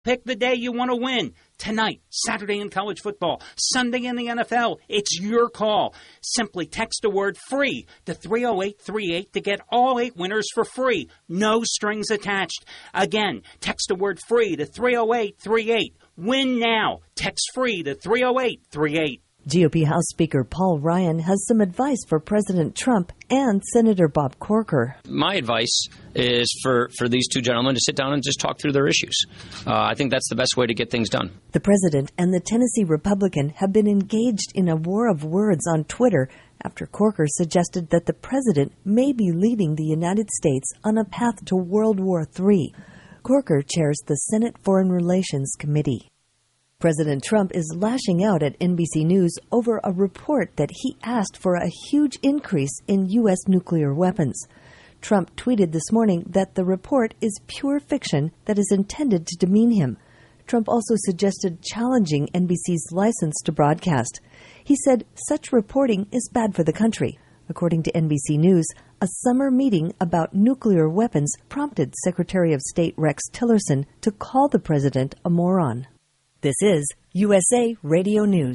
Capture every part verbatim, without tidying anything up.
Pick the day you want to win. Tonight, Saturday in college football, Sunday in the N F L. It's your call. Simply text the word FREE to three oh eight three eight to get all eight winners for free. No strings attached. Again, text the word FREE to three oh eight three eight. Win now. Text FREE to three oh eight three eight. G O P House Speaker Paul Ryan has some advice for President Trump and Senator Bob Corker. My advice is for, for these two gentlemen to sit down and just talk through their issues. Uh, I think that's the best way to get things done. The president and the Tennessee Republican have been engaged in a war of words on Twitter after Corker suggested that the president may be leading the United States on a path to World War Three. Corker chairs the Senate Foreign Relations Committee. President Trump is lashing out at N B C News over a report that he asked for a huge increase in U S nuclear weapons. Trump tweeted this morning that the report is pure fiction that is intended to demean him. Trump also suggested challenging N B C's license to broadcast. He said such reporting is bad for the country. According to N B C News, a summer meeting about nuclear weapons prompted Secretary of State Rex Tillerson to call the president a moron. This is U S A Radio News.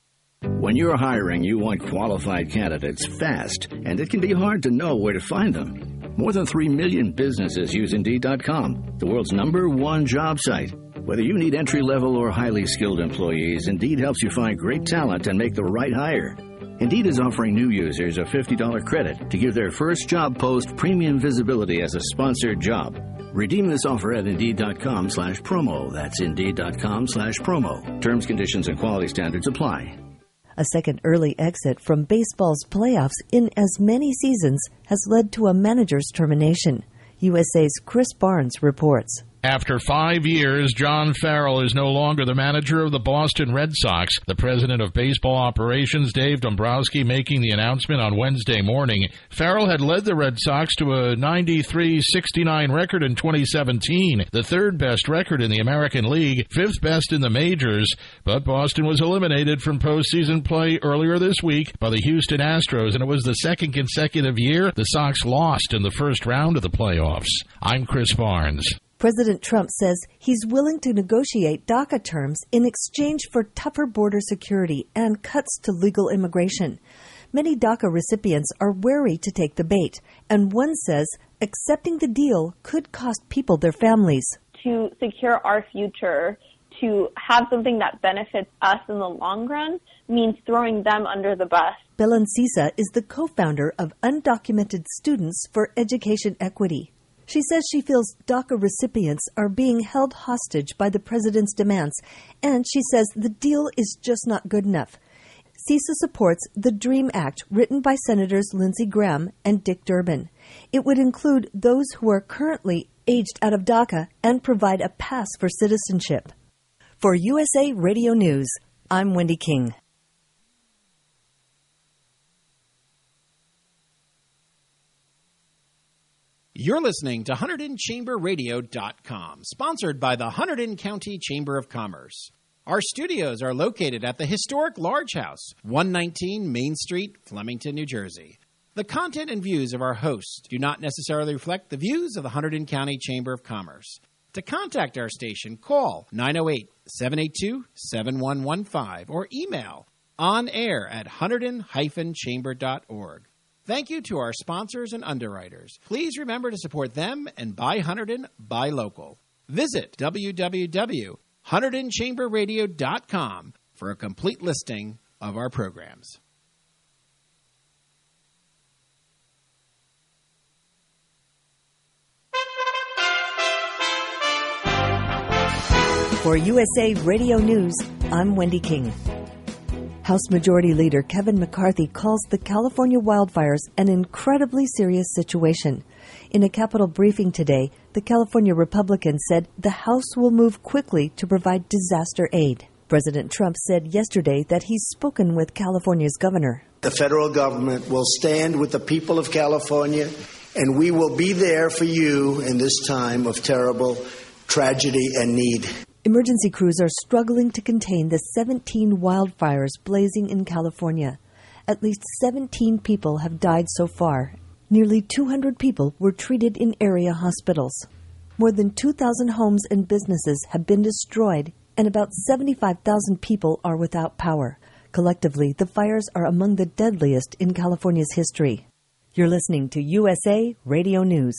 When you're hiring, you want qualified candidates fast, and it can be hard to know where to find them. More than three million businesses use Indeed dot com, the world's number one job site. Whether you need entry-level or highly skilled employees, Indeed helps you find great talent and make the right hire. Indeed is offering new users a fifty dollars credit to give their first job post premium visibility as a sponsored job. Redeem this offer at Indeed.com slash promo. That's Indeed.com slash promo. Terms, conditions, and quality standards apply. A second early exit from baseball's playoffs in as many seasons has led to a manager's termination. U S A's Chris Barnes reports. After five years, John Farrell is no longer the manager of the Boston Red Sox. The president of baseball operations, Dave Dombrowski, making the announcement on Wednesday morning. Farrell had led the Red Sox to a ninety-three sixty-nine record in twenty seventeen, the third best record in the American League, fifth best in the majors. But Boston was eliminated from postseason play earlier this week by the Houston Astros, and it was the second consecutive year the Sox lost in the first round of the playoffs. I'm Chris Barnes. President Trump says he's willing to negotiate DACA terms in exchange for tougher border security and cuts to legal immigration. Many DACA recipients are wary to take the bait, and one says accepting the deal could cost people their families. To secure our future, to have something that benefits us in the long run, means throwing them under the bus. Belen Sisa is the co-founder of Undocumented Students for Education Equity. She says she feels DACA recipients are being held hostage by the president's demands, and she says the deal is just not good enough. CISA supports the DREAM Act written by Senators Lindsey Graham and Dick Durbin. It would include those who are currently aged out of DACA and provide a pass for citizenship. For U S A Radio News, I'm Wendy King. You're listening to Hunterdon Chamber Radio dot com, sponsored by the Hunterdon County Chamber of Commerce. Our studios are located at the historic Large House, one nineteen Main Street, Flemington, New Jersey. The content and views of our hosts do not necessarily reflect the views of the Hunterdon County Chamber of Commerce. To contact our station, call nine oh eight, seven eight two, seven one one five or email on air at hunterdon dash chamber dot org. Thank you to our sponsors and underwriters. Please remember to support them and buy Hunterdon, buy local. Visit w w w dot hunterdon chamber radio dot com for a complete listing of our programs. For U S A Radio News, I'm Wendy King. House Majority Leader Kevin McCarthy calls the California wildfires an incredibly serious situation. In a Capitol briefing today, the California Republican said the House will move quickly to provide disaster aid. President Trump said yesterday that he's spoken with California's governor. The federal government will stand with the people of California, and we will be there for you in this time of terrible tragedy and need. Emergency crews are struggling to contain the seventeen wildfires blazing in California. At least seventeen people have died so far. Nearly two hundred people were treated in area hospitals. More than two thousand homes and businesses have been destroyed, and about seventy-five thousand people are without power. Collectively, the fires are among the deadliest in California's history. You're listening to U S A Radio News.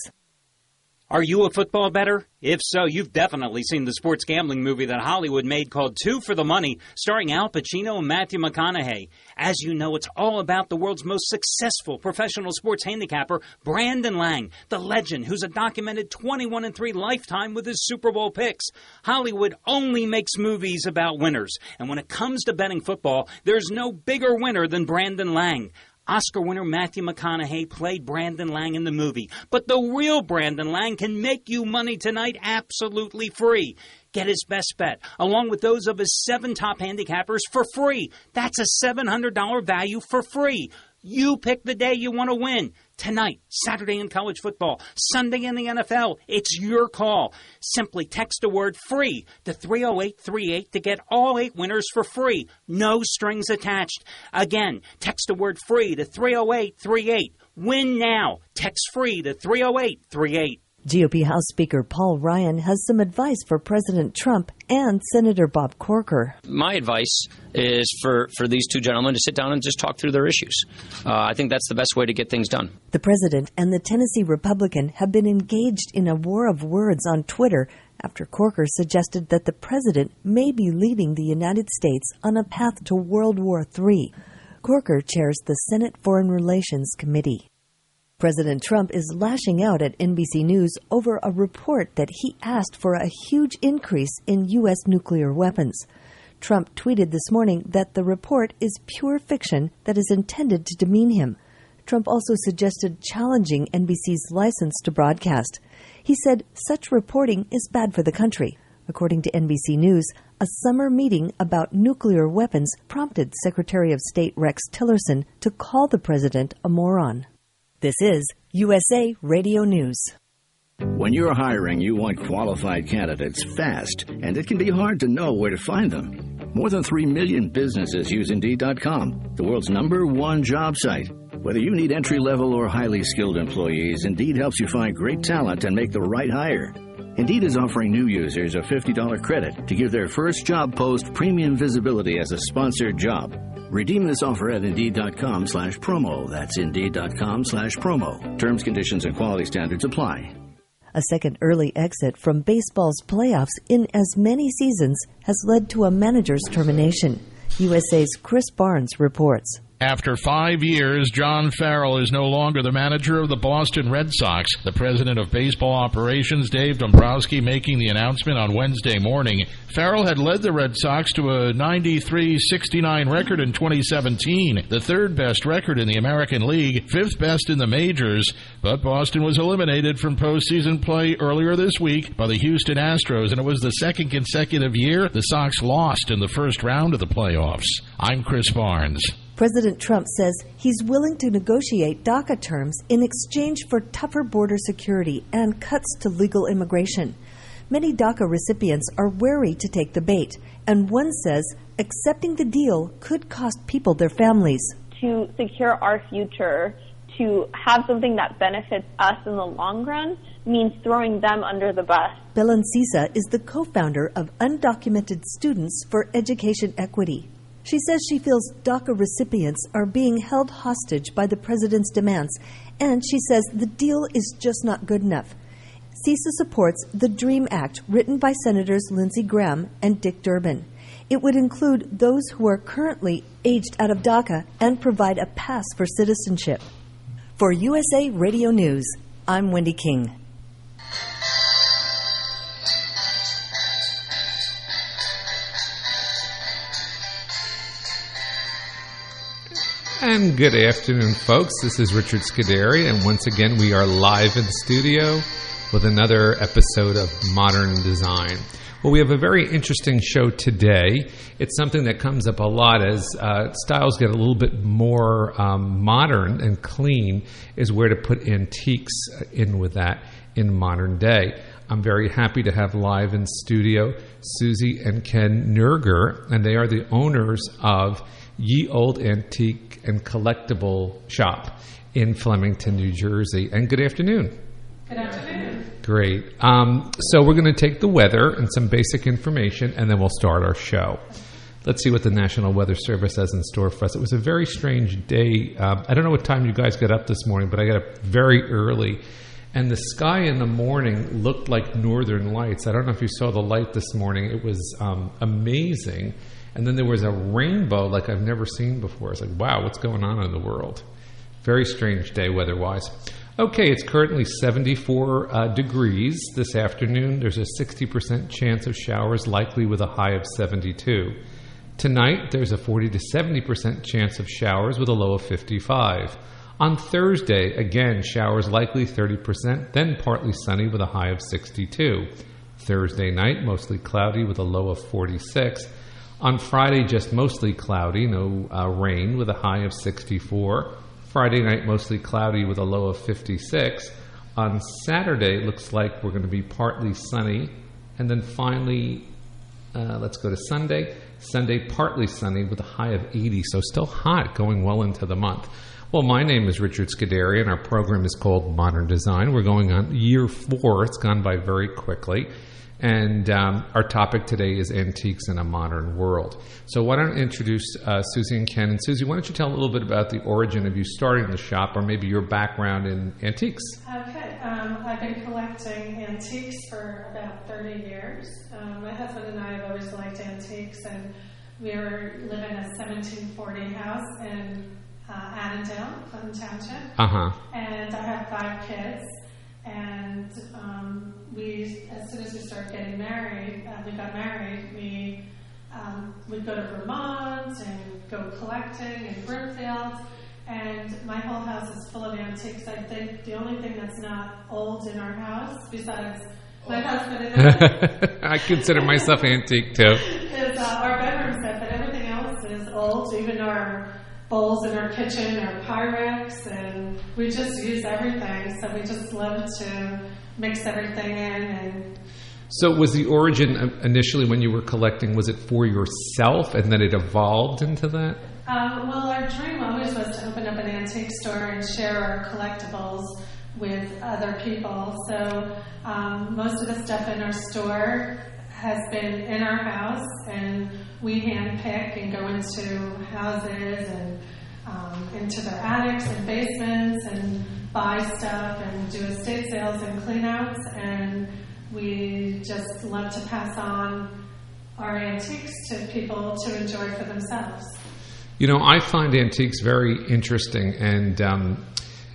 Are you a football bettor? If so, you've definitely seen the sports gambling movie that Hollywood made called Two for the Money, starring Al Pacino and Matthew McConaughey. As you know, it's all about the world's most successful professional sports handicapper, Brandon Lang, the legend who's a documented twenty-one and three lifetime with his Super Bowl picks. Hollywood only makes movies about winners, and when it comes to betting football, there's no bigger winner than Brandon Lang. Oscar winner Matthew McConaughey played Brandon Lang in the movie, but the real Brandon Lang can make you money tonight absolutely free. Get his best bet, along with those of his seven top handicappers, for free. That's a seven hundred dollars value for free. You pick the day you want to win. Tonight, Saturday in college football, Sunday in the N F L, it's your call. Simply text the word FREE to three oh eight three eight to get all eight winners for free. No strings attached. Again, text the word FREE to three oh eight three eight. Win now. Text FREE to three oh eight three eight. G O P House Speaker Paul Ryan has some advice for President Trump and Senator Bob Corker. My advice is for, for these two gentlemen to sit down and just talk through their issues. Uh, I think that's the best way to get things done. The president and the Tennessee Republican have been engaged in a war of words on Twitter after Corker suggested that the president may be leading the United States on a path to World War Three. Corker chairs the Senate Foreign Relations Committee. President Trump is lashing out at N B C News over a report that he asked for a huge increase in U S nuclear weapons. Trump tweeted this morning that the report is pure fiction that is intended to demean him. Trump also suggested challenging N B C's license to broadcast. He said such reporting is bad for the country. According to N B C News, a summer meeting about nuclear weapons prompted Secretary of State Rex Tillerson to call the president a moron. This is U S A Radio News. When you're hiring, you want qualified candidates fast, and it can be hard to know where to find them. More than three million businesses use Indeed dot com, the world's number one job site. Whether you need entry-level or highly skilled employees, Indeed helps you find great talent and make the right hire. Indeed is offering new users a fifty dollars credit to give their first job post premium visibility as a sponsored job. Redeem this offer at Indeed.com slash promo. That's Indeed.com slash promo. Terms, conditions, and quality standards apply. A second early exit from baseball's playoffs in as many seasons has led to a manager's termination. U S A's Chris Barnes reports. After five years, John Farrell is no longer the manager of the Boston Red Sox. The president of baseball operations, Dave Dombrowski, making the announcement on Wednesday morning. Farrell had led the Red Sox to a ninety-three sixty-nine record in twenty seventeen, the third best record in the American League, fifth best in the majors. But Boston was eliminated from postseason play earlier this week by the Houston Astros, and it was the second consecutive year the Sox lost in the first round of the playoffs. I'm Chris Barnes. President Trump says he's willing to negotiate DACA terms in exchange for tougher border security and cuts to legal immigration. Many DACA recipients are wary to take the bait, and one says accepting the deal could cost people their families. To secure our future, to have something that benefits us in the long run, means throwing them under the bus. Belen Sisa is the co-founder of Undocumented Students for Education Equity. She says she feels DACA recipients are being held hostage by the president's demands, and she says the deal is just not good enough. CISA supports the DREAM Act, written by Senators Lindsey Graham and Dick Durbin. It would include those who are currently aged out of DACA and provide a pass for citizenship. For U S A Radio News, I'm Wendy King. And good afternoon, folks. This is Richard Scuderi, and once again we are live in the studio with another episode of Modern Design. Well, we have a very interesting show today. It's something that comes up a lot as uh, styles get a little bit more um, modern and clean, is where to put antiques in with that in modern day. I'm very happy to have live in studio Susie and Ken Nerger, and they are the owners of Ye Old Antique and Collectible Shop in Flemington, New Jersey. And good afternoon. Good afternoon. Great. Um, so we're going to take the weather and some basic information, and then we'll start our show. Let's see what the National Weather Service has in store for us. It was a very strange day. Um, I don't know what time you guys got up this morning, but I got up very early. And the sky in the morning looked like northern lights. I don't know if you saw the light this morning. It was um, amazing. And then there was a rainbow like I've never seen before. It's like, wow, what's going on in the world? Very strange day weather-wise. Okay, it's currently seventy-four uh, degrees this afternoon. There's a sixty percent chance of showers, likely with a high of seventy-two. Tonight, there's a forty to seventy percent chance of showers with a low of fifty-five. On Thursday, again, showers likely thirty percent, then partly sunny with a high of sixty-two. Thursday night, mostly cloudy with a low of forty-six. On Friday, just mostly cloudy, no uh, rain with a high of sixty-four. Friday night, mostly cloudy with a low of fifty-six. On Saturday, it looks like we're going to be partly sunny. And then finally, uh, let's go to Sunday. Sunday, partly sunny with a high of eighty, so still hot, going well into the month. Well, my name is Richard Scuderi, and our program is called Modern Design. We're going on year four. It's gone by very quickly. And um, our topic today is antiques in a modern world. So why don't I introduce uh, Susie and Ken. And Susie, why don't you tell a little bit about the origin of you starting the shop, or maybe your background in antiques? Okay. Um, I've been collecting antiques for about thirty years. Um, my husband and I have always liked antiques, and we were living in a seventeen forty house in uh, Annandale, Clinton Township. Uh-huh. And I have five kids. And um, we, as soon as we started getting married, uh, we got married, we um, would go to Vermont and go collecting in Broomfield. And my whole house is full of antiques. I think the only thing that's not old in our house, besides my husband and I, I consider myself antique too. is uh, our bedroom set, but everything else is old, even our bowls in our kitchen are Pyrex, and we just use everything, so we just love to mix everything in. And so was the origin initially when you were collecting, was it for yourself and then it evolved into that? Um, well, our dream always was to open up an antique store and share our collectibles with other people. So um, most of the stuff in our store has been in our house, and we handpick and go into houses and um, into their attics and basements and buy stuff and do estate sales and cleanouts, and we just love to pass on our antiques to people to enjoy for themselves. You know, I find antiques very interesting, and um,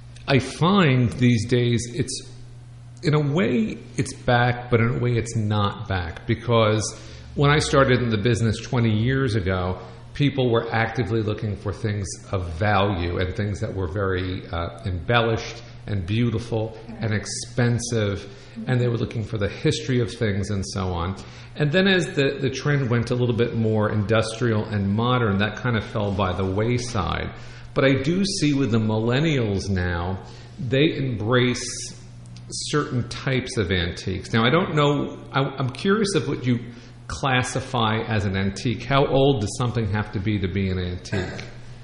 I find these days it's, in a way, it's back, but in a way it's not back, because when I started in the business twenty years ago, people were actively looking for things of value and things that were very uh, embellished and beautiful and expensive, and they were looking for the history of things and so on. And then as the, the trend went a little bit more industrial and modern, that kind of fell by the wayside. But I do see with the millennials now, they embrace certain types of antiques. Now, I don't know, I, I'm curious of what you classify as an antique. How old does something have to be to be an antique?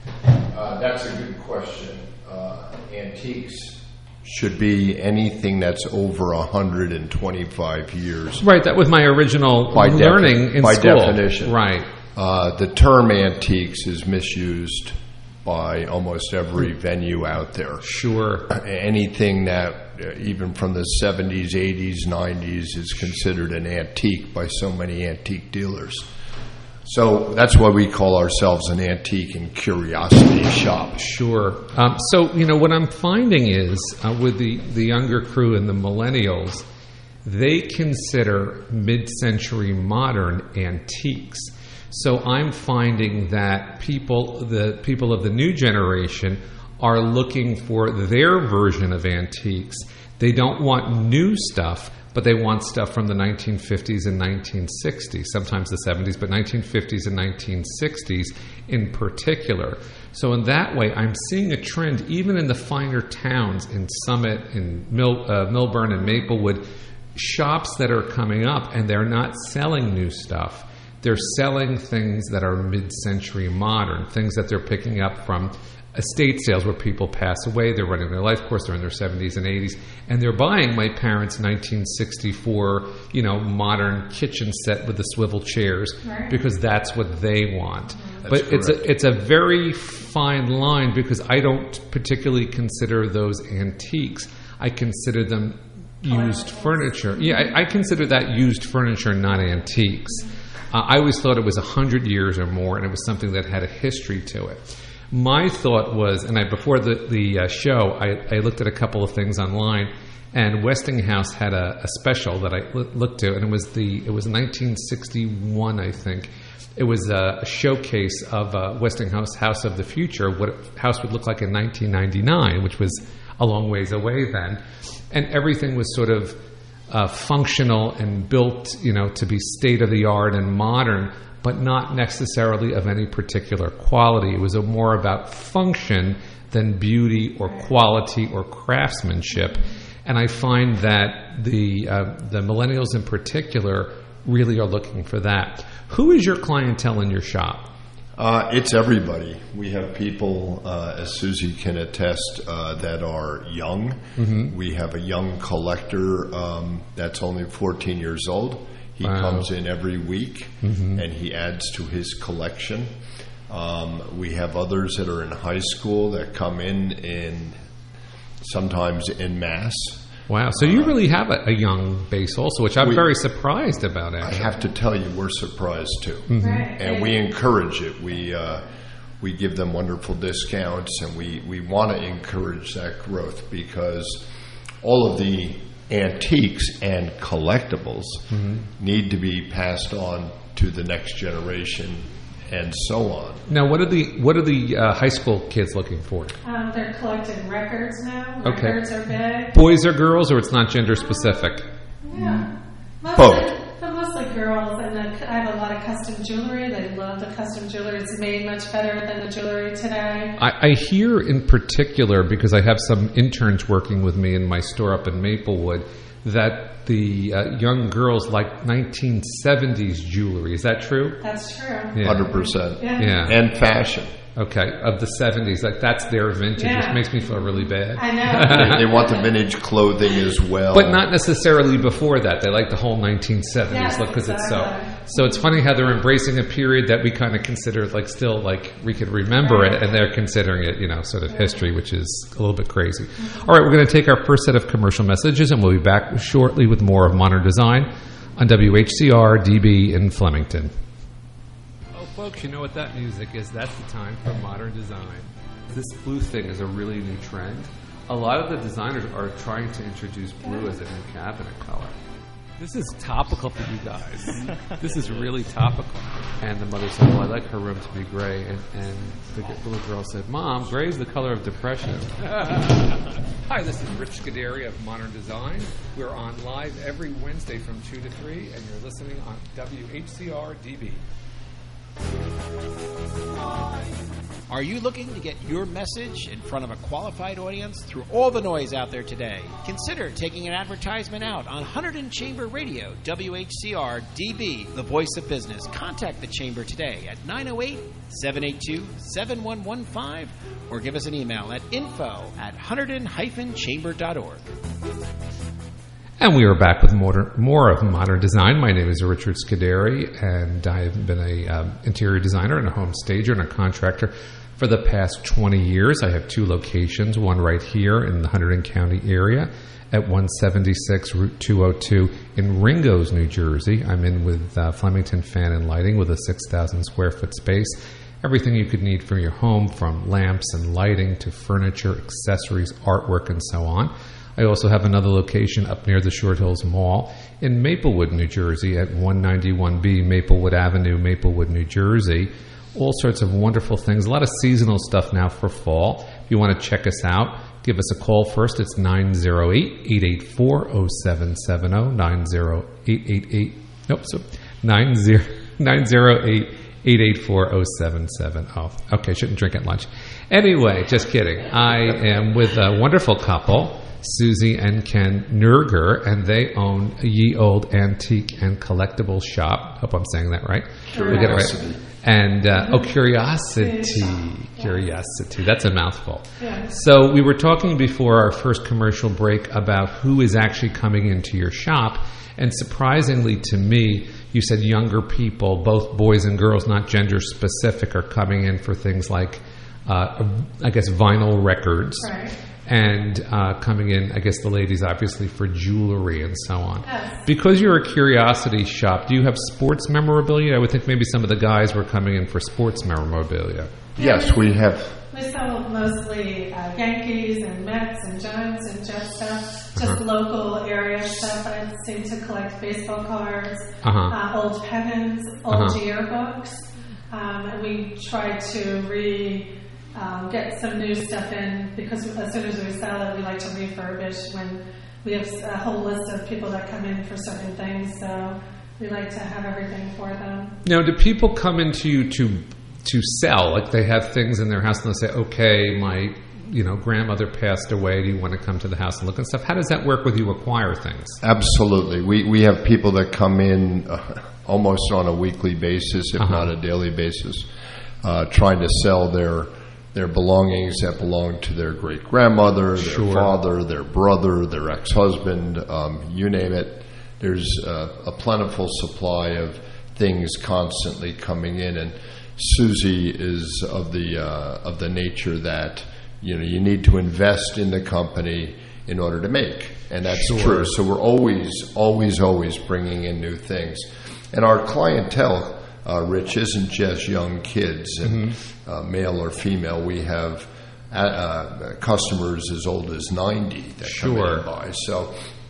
Uh, that's a good question. Uh, antiques should be anything that's over one hundred twenty-five years. Right, that was my original by learning defi- in by school. By definition. Right. Uh, the term antiques is misused by almost every venue out there. Sure. Anything that, uh, even from the seventies, eighties, nineties, is considered an antique by so many antique dealers. So that's why we call ourselves an antique and curiosity shop. Sure. Um, so, you know, what I'm finding is uh, with the, the younger crew and the millennials, they consider mid-century modern antiques. So I'm finding that people, the people of the new generation, are looking for their version of antiques. They don't want new stuff, but they want stuff from the nineteen fifties and nineteen sixties, sometimes the seventies, but nineteen fifties and nineteen sixties in particular. So in that way, I'm seeing a trend even in the finer towns, in Summit, in Mil, uh, Milburn and Maplewood, shops that are coming up, and they're not selling new stuff. They're selling things that are mid-century modern, things that they're picking up from estate sales where people pass away. They're running their life course. They're in their seventies and eighties, and they're buying my parents' nineteen sixty-four, you know, modern kitchen set with the swivel chairs right. because that's what they want. That's but correct. it's a it's a very fine line because I don't particularly consider those antiques. I consider them used furniture. Yeah, I, I consider that used furniture, not antiques. Uh, I always thought it was a hundred years or more, and it was something that had a history to it. My thought was, and I, before the, the uh, show, I, I looked at a couple of things online, and Westinghouse had a, a special that I l- looked to, and it was the it was nineteen sixty-one, I think. It was a, a showcase of uh, Westinghouse House of the Future, what a house would look like in nineteen ninety-nine, which was a long ways away then, and everything was sort of uh, functional and built, you know, to be state of the art and modern, but not necessarily of any particular quality. It was a more about function than beauty or quality or craftsmanship. And I find that the uh, the millennials in particular really are looking for that. Who is your clientele in your shop? Uh, it's everybody. We have people, uh, as Susie can attest, uh, that are young. Mm-hmm. We have a young collector um, that's only fourteen years old. He wow. comes in every week, mm-hmm. and he adds to his collection. Um, we have others that are in high school that come in in sometimes in mass. Wow! So you really have a, a young base also, which I'm we, very surprised about. Actually, I have to tell you, we're surprised too, mm-hmm. right. and we encourage it. We uh, we give them wonderful discounts, and we, we want to encourage that growth because all of the antiques and collectibles mm-hmm. need to be passed on to the next generation, and so on. Now, what are the what are the uh, high school kids looking for? Um, they're collecting records now. Okay. Records are big. Boys or girls, or it's not gender specific? Yeah, mostly, both. But mostly girls, and the, I have a lot of custom jewelry. They love the custom jewelry. It's made much better than the jewelry today. I, I hear in particular, because I have some interns working with me in my store up in Maplewood, that the uh, young girls like nineteen seventies jewelry. Is that true? That's true. Yeah. one hundred percent. Yeah. yeah. And fashion. Okay, of the seventies. Like that's their vintage, yeah. which makes me feel really bad. I know. they, they want the vintage clothing as well. But not necessarily before that. They like the whole nineteen seventies yes, look because exactly. it's so. So it's funny how they're embracing a period that we kind of consider like still like we could remember right. it, and they're considering it, you know, sort of history, which is a little bit crazy. Mm-hmm. All right, we're going to take our first set of commercial messages, and we'll be back shortly with more of Modern Design on W H C R D B in Flemington. Folks, you know what that music is. That's the time for Modern Design. This blue thing is a really new trend. A lot of the designers are trying to introduce blue as a new cabinet color. This is topical for you guys. This is really topical. And the mother said, well, I like her room to be gray. And, and the little girl said, Mom, gray is the color of depression. Hi, this is Rich Scuderi of Modern Design. We're on live every Wednesday from two to three, and you're listening on W H C R D B. Are you looking to get your message in front of a qualified audience through all the noise out there today? Consider taking an advertisement out on Hunterdon Chamber Radio, W H C R D B, the voice of business. Contact the Chamber today at nine oh eight, seven eight two, seven one one five or give us an email at info at hunterdon dash chamber dot org. And we are back with more, more of Modern Design. My name is Richard Scuderi, and I've been an um, interior designer and a home stager and a contractor for the past twenty years. I have two locations, one right here in the Hunterdon County area at one seventy-six Route two oh two in Ringgoes, New Jersey. I'm in with uh, Flemington Fan and Lighting with a six thousand square foot space. Everything you could need for your home, from lamps and lighting to furniture, accessories, artwork, and so on. I also have another location up near the Short Hills Mall in Maplewood, New Jersey at one ninety-one B Maplewood Avenue, Maplewood, New Jersey. All sorts of wonderful things. A lot of seasonal stuff now for fall. If you want to check us out, give us a call first. It's nine oh eight, eight eight four, oh seven seven oh, nine oh eight, eight eight, nope, so nine oh eight, eight eight four, oh seven seven oh. Okay, shouldn't drink at lunch. Anyway, just kidding. I am with a wonderful couple, Susie and Ken Nerger, and they own a Ye Old Antique and Collectible Shop. Hope I'm saying that right. Curiosity. We get it right. And, uh, oh, Curiosity. Curiosity. That's a mouthful. Yeah. So we were talking before our first commercial break about who is actually coming into your shop. And surprisingly to me, you said younger people, both boys and girls, not gender specific, are coming in for things like, uh, I guess, vinyl records. Right. And uh, coming in, I guess the ladies obviously for jewelry and so on. Yes. Because you're a curiosity shop, do you have sports memorabilia? I would think maybe some of the guys were coming in for sports memorabilia. Yes, we have. We sell mostly uh, Yankees and Mets and Giants and Jet stuff, just uh-huh. local area stuff. I seem to collect baseball cards, uh-huh. uh, old pennants, old uh-huh. yearbooks, um, and we try to re. Um, get some new stuff in, because as soon as we sell it, we like to refurbish when we have a whole list of people that come in for certain things, so we like to have everything for them. Now, do people come into you to to sell? Like they have things in their house and they'll say, okay, my you know grandmother passed away, do you want to come to the house and look and stuff? How does that work with you acquire things? Absolutely. We, we have people that come in uh, almost on a weekly basis, if uh-huh. not a daily basis, uh, trying to sell their their belongings that belong to their great-grandmother, their sure. father, their brother, their ex-husband, um, you name it. There's uh, a plentiful supply of things constantly coming in, and Susie is of the uh, of the nature that you know you need to invest in the company in order to make, and that's sure. true. So we're always, always, always bringing in new things, and our clientele. Uh, Rich, isn't just young kids, and mm-hmm. uh, male or female. We have uh, uh, customers as old as ninety that sure. come in and buy. So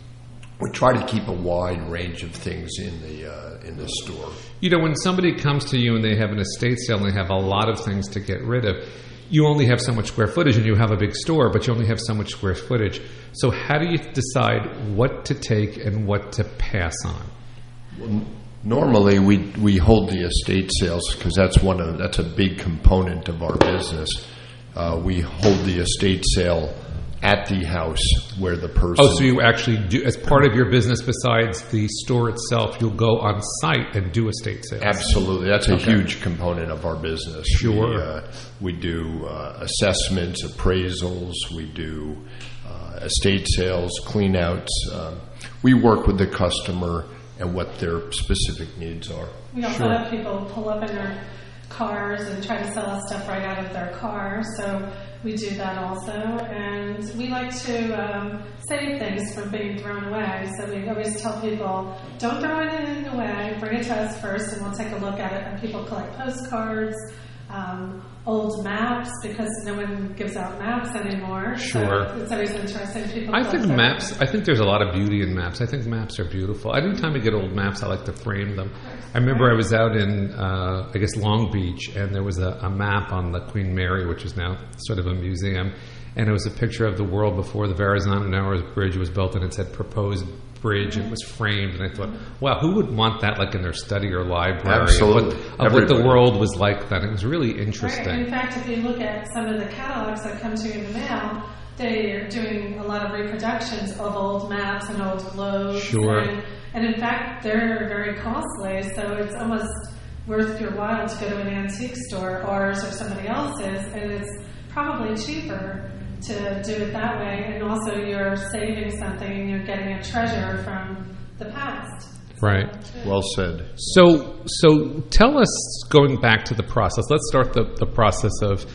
we try to keep a wide range of things in the uh, in the store. You know, when somebody comes to you and they have an estate sale and they have a lot of things to get rid of, you only have so much square footage, and you have a big store, but you only have so much square footage. So how do you decide what to take and what to pass on? Well, normally, we we hold the estate sales because that's one of that's a big component of our business. Uh, we hold the estate sale at the house where the person. Oh, so you actually do, as part of your business besides the store itself, you'll go on site and do estate sales. Absolutely, that's a okay. huge component of our business. Sure, we, uh, we do uh, assessments, appraisals. We do uh, estate sales, cleanouts. Um, we work with the customer and what their specific needs are. We also sure. have people pull up in their cars and try to sell us stuff right out of their car, so we do that also. And we like to um, save things from being thrown away, so we always tell people, don't throw anything away, bring it to us first and we'll take a look at it. And people collect postcards, um, old maps, because no one gives out maps anymore. Sure. So it's always interesting. People I think maps, everything. I think there's a lot of beauty in maps. I think maps are beautiful. Anytime I get old maps, I like to frame them. I remember I was out in, uh, I guess, Long Beach, and there was a, a map on the Queen Mary, which is now sort of a museum, and it was a picture of the world before the Verrazano Bridge was built, and it said proposed bridge, and it was framed, and I thought, wow, who would want that like in their study or library? Absolutely. Of, what, of what the world was like then. It was really interesting. Right. In fact, if you look at some of the catalogs that come to you in the mail, they are doing a lot of reproductions of old maps and old globes. Sure. And, and in fact, they're very costly, so it's almost worth your while to go to an antique store, ours or somebody else's, and it's probably cheaper to do it that way, and also you're saving something and you're getting a treasure from the past. Right. Well said. So, so tell us, going back to the process, let's start the, the process of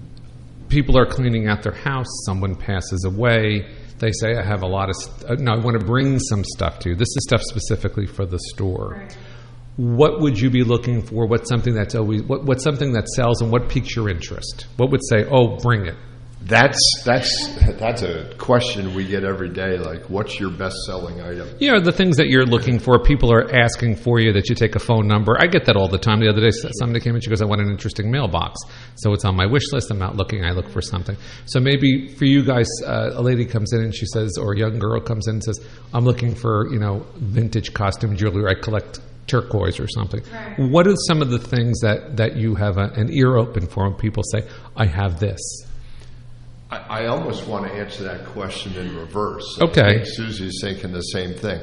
people are cleaning out their house, someone passes away, they say, I have a lot of, st- no, I want to bring some stuff to you. This is stuff specifically for the store. Right. What would you be looking for? What's something that's always, what, what's something that sells, and what piques your interest? What would say, oh, bring it? That's that's that's a question we get every day. Like, what's your best-selling item? You know, the things that you're looking for. People are asking for you that you take a phone number. I get that all the time. The other day, somebody came in, she goes, I want an interesting mailbox. So it's on my wish list. I'm not looking. I look for something. So maybe for you guys, uh, a lady comes in and she says, or a young girl comes in and says, I'm looking for, you know, vintage costume jewelry. I collect turquoise or something. Right. What are some of the things that, that you have a, an ear open for when people say, I have this? I, I almost want to answer that question in reverse. Okay. I think Susie's thinking the same thing.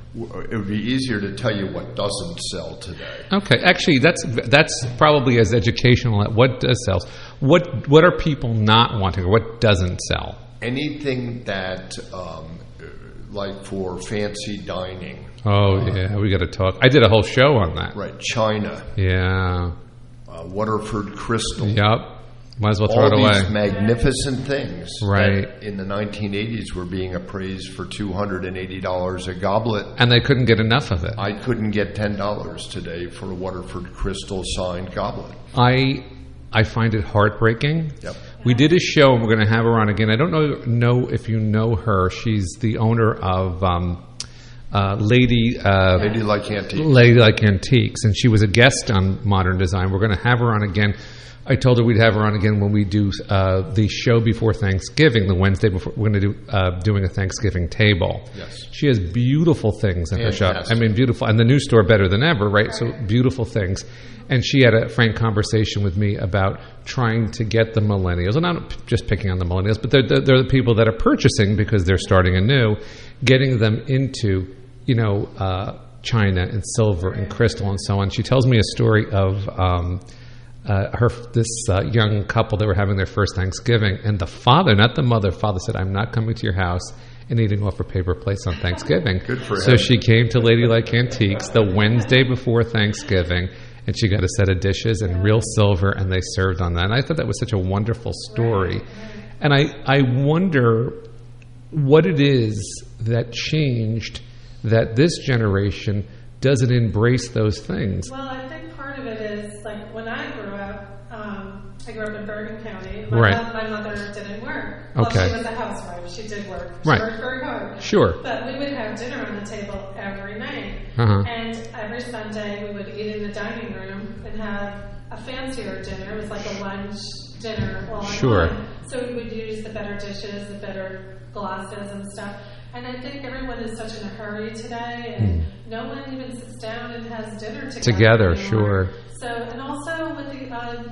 It would be easier to tell you what doesn't sell today. Okay, actually, that's that's probably as educational at what does sell. What what are people not wanting, or what doesn't sell? Anything that, um, like for fancy dining. Oh uh, yeah, we got to talk. I did a whole show on that. Right, China. Yeah. Uh, Waterford Crystal. Yep. Might as well throw All it away. these magnificent things right. that in the nineteen eighties were being appraised for two hundred eighty dollars a goblet. And they couldn't get enough of it. I couldn't get ten dollars today for a Waterford Crystal signed goblet. I I find it heartbreaking. Yep. We did a show, and we're going to have her on again. I don't know know if you know her. She's the owner of um, uh, Lady uh, Lady Like Antiques. Lady Like Antiques, and she was a guest on Modern Design. We're going to have her on again. I told her we'd have her on again when we do uh, the show before Thanksgiving, the Wednesday before. We're going to do uh, doing a Thanksgiving table. Yes. She has beautiful things in Fantastic. her shop. I mean, beautiful, and the new store better than ever, right? So beautiful things. And she had a frank conversation with me about trying to get the millennials, and I'm not just picking on the millennials, but they're, they're, they're the people that are purchasing because they're starting anew, getting them into, you know, uh, china and silver and crystal and so on. She tells me a story of um, uh, her this uh, young couple that were having their first Thanksgiving, and the father, not the mother, father said, "I'm not coming to your house and eating off a paper plates on Thanksgiving." Good for him. So she came to Lady Like Antiques the Wednesday before Thanksgiving, and she got a set of dishes and real silver, and they served on that. And I thought that was such a wonderful story. And I, I wonder what it is that changed that this generation doesn't embrace those things. Well, I think part of it is, like, when I grew up, um, I grew up in Bergen County. My, right. mom, my mother didn't work. Well, okay. she was a housewife. She did work. She right. worked very hard. Sure. But we would have dinner on the table every night. Uh-huh. And every Sunday we would eat in the dining room and have a fancier dinner. It was like a lunch dinner all in sure. one. So we would use the better dishes, the better glasses and stuff. And I think everyone is such in a hurry today, and mm. no one even sits down and has dinner together. Together, anymore. sure. So, and also with the uh,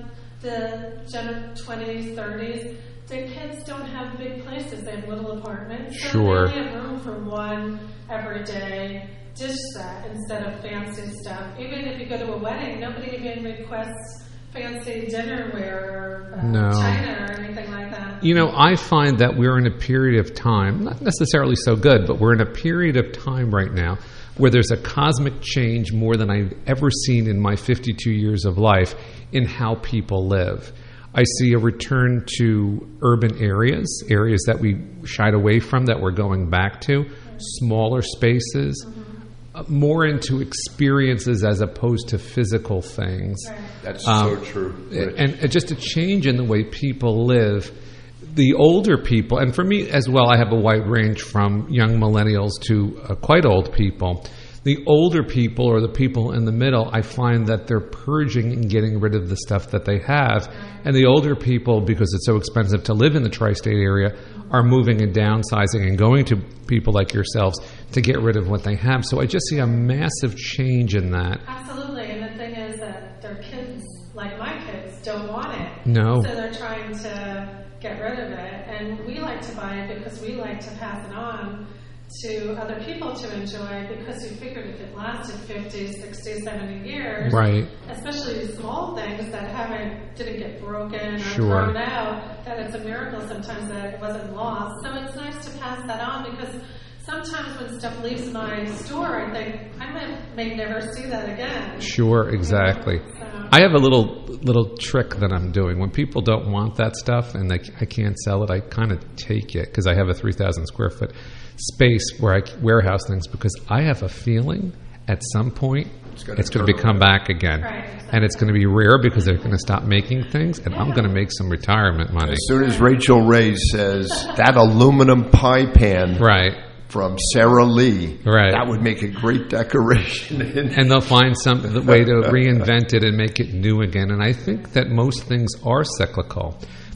the gen twenties, thirties, the kids don't have big places; they have little apartments. So sure. they only have room for one everyday dish set instead of fancy stuff. Even if you go to a wedding, nobody even requests fancy dinnerware or uh, no. china or anything like that. You know, I find that we're in a period of time, not necessarily so good, but we're in a period of time right now where there's a cosmic change more than I've ever seen in my fifty-two years of life in how people live. I see a return to urban areas, areas that we shied away from that we're going back to, smaller spaces, mm-hmm. more into experiences as opposed to physical things. That's um, so true. And, and just a change in the way people live. The older people, and for me as well, I have a wide range from young millennials to uh, quite old people. The older people or the people in the middle, I find that they're purging and getting rid of the stuff that they have. And the older people, because it's so expensive to live in the tri-state area, are moving and downsizing and going to people like yourselves to get rid of what they have. So I just see a massive change in that. Absolutely. And the thing is that their kids, like my kids, don't want it. No. So they're trying to get rid of it. And we like to buy it because we like to pass it on to other people to enjoy, because we figured if it lasted fifty, sixty, seventy years, right. especially small things that haven't didn't get broken or sure. thrown out, that it's a miracle sometimes that it wasn't lost. So it's nice to pass that on, because sometimes when stuff leaves my store, I think I might, may never see that again. Sure, exactly. So. I have a little little trick that I'm doing. When people don't want that stuff and they, I can't sell it, I kind of take it, because I have a three thousand square foot space where I warehouse things, because I have a feeling at some point it's going to become back again. Right, exactly. And it's going to be rare because they're going to stop making things, and yeah. I'm going to make some retirement money. As soon as Rachel Ray says, that aluminum pie pan right. from Sara Lee, right. that would make a great decoration. And they'll find some way to reinvent it and make it new again. And I think that most things are cyclical.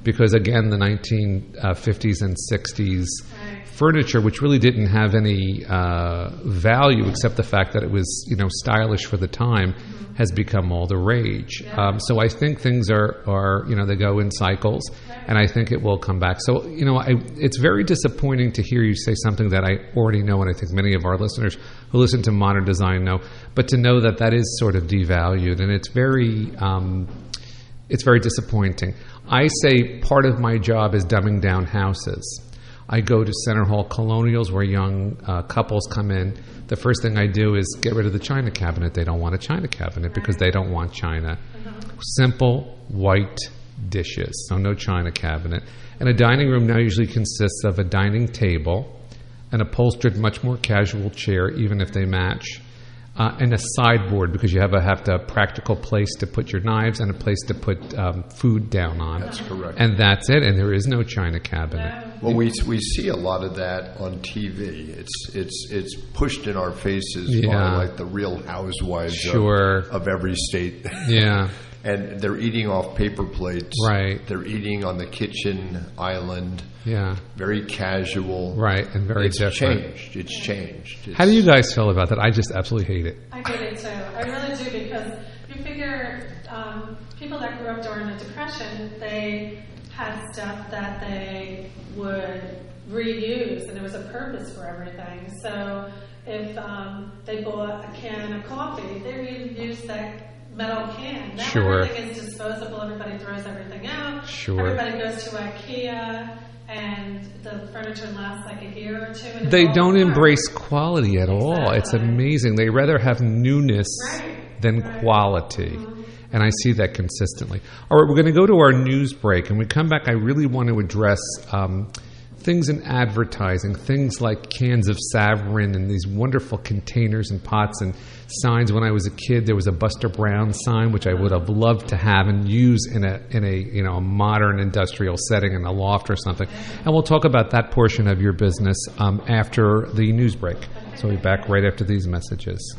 because, again, the nineteen fifties and sixties furniture, which really didn't have any uh, value except the fact that it was, you know, stylish for the time, has become all the rage. Um, so I think things are, are, you know, they go in cycles, and I think it will come back. So, you know, I, it's very disappointing to hear you say something that I already know, and I think many of our listeners who listen to Modern Design know, but to know that that is sort of devalued, and it's very, um, it's very disappointing. I say part of my job is dumbing down houses. I go to Center Hall Colonials where young uh, couples come in. The first thing I do is get rid of the china cabinet. They don't want a china cabinet because they don't want china. Mm-hmm. Simple white dishes, so no china cabinet. And a dining room now usually consists of a dining table, an upholstered, much more casual chair, even if they match, uh, and a sideboard because you have a have to a practical place to put your knives and a place to put um, food down on. That's correct. And that's it. And there is no china cabinet. Well, we we see a lot of that on T V. It's it's it's pushed in our faces Yeah. by like the Real Housewives Sure. of, of every state. Yeah. And they're eating off paper plates. Right. They're eating on the kitchen island. Yeah. Very casual. Right, and very it's different. changed. It's changed. It's, How do you guys feel about that? I just absolutely hate it. I get it too. I really do, because you figure um, people that grew up during the Depression, they had stuff that they would reuse, and there was a purpose for everything. So if um, they bought a can of coffee, they reused that metal can. Now Sure. everything is disposable. Everybody throws everything out. Sure. Everybody goes to IKEA, and the furniture lasts like a year or two. And They it's don't all embrace quality at all. It's amazing. They rather have newness Right. than quality. And I see that consistently. All right, we're going to go to our news break. And when we come back, I really want to address um, things in advertising, things like cans of Savarin and these wonderful containers and pots and signs. When I was a kid, there was a Buster Brown sign, which I would have loved to have and use in a in a you know a modern industrial setting in a loft or something. And we'll talk about that portion of your business um, after the news break. So we'll be back right after these messages.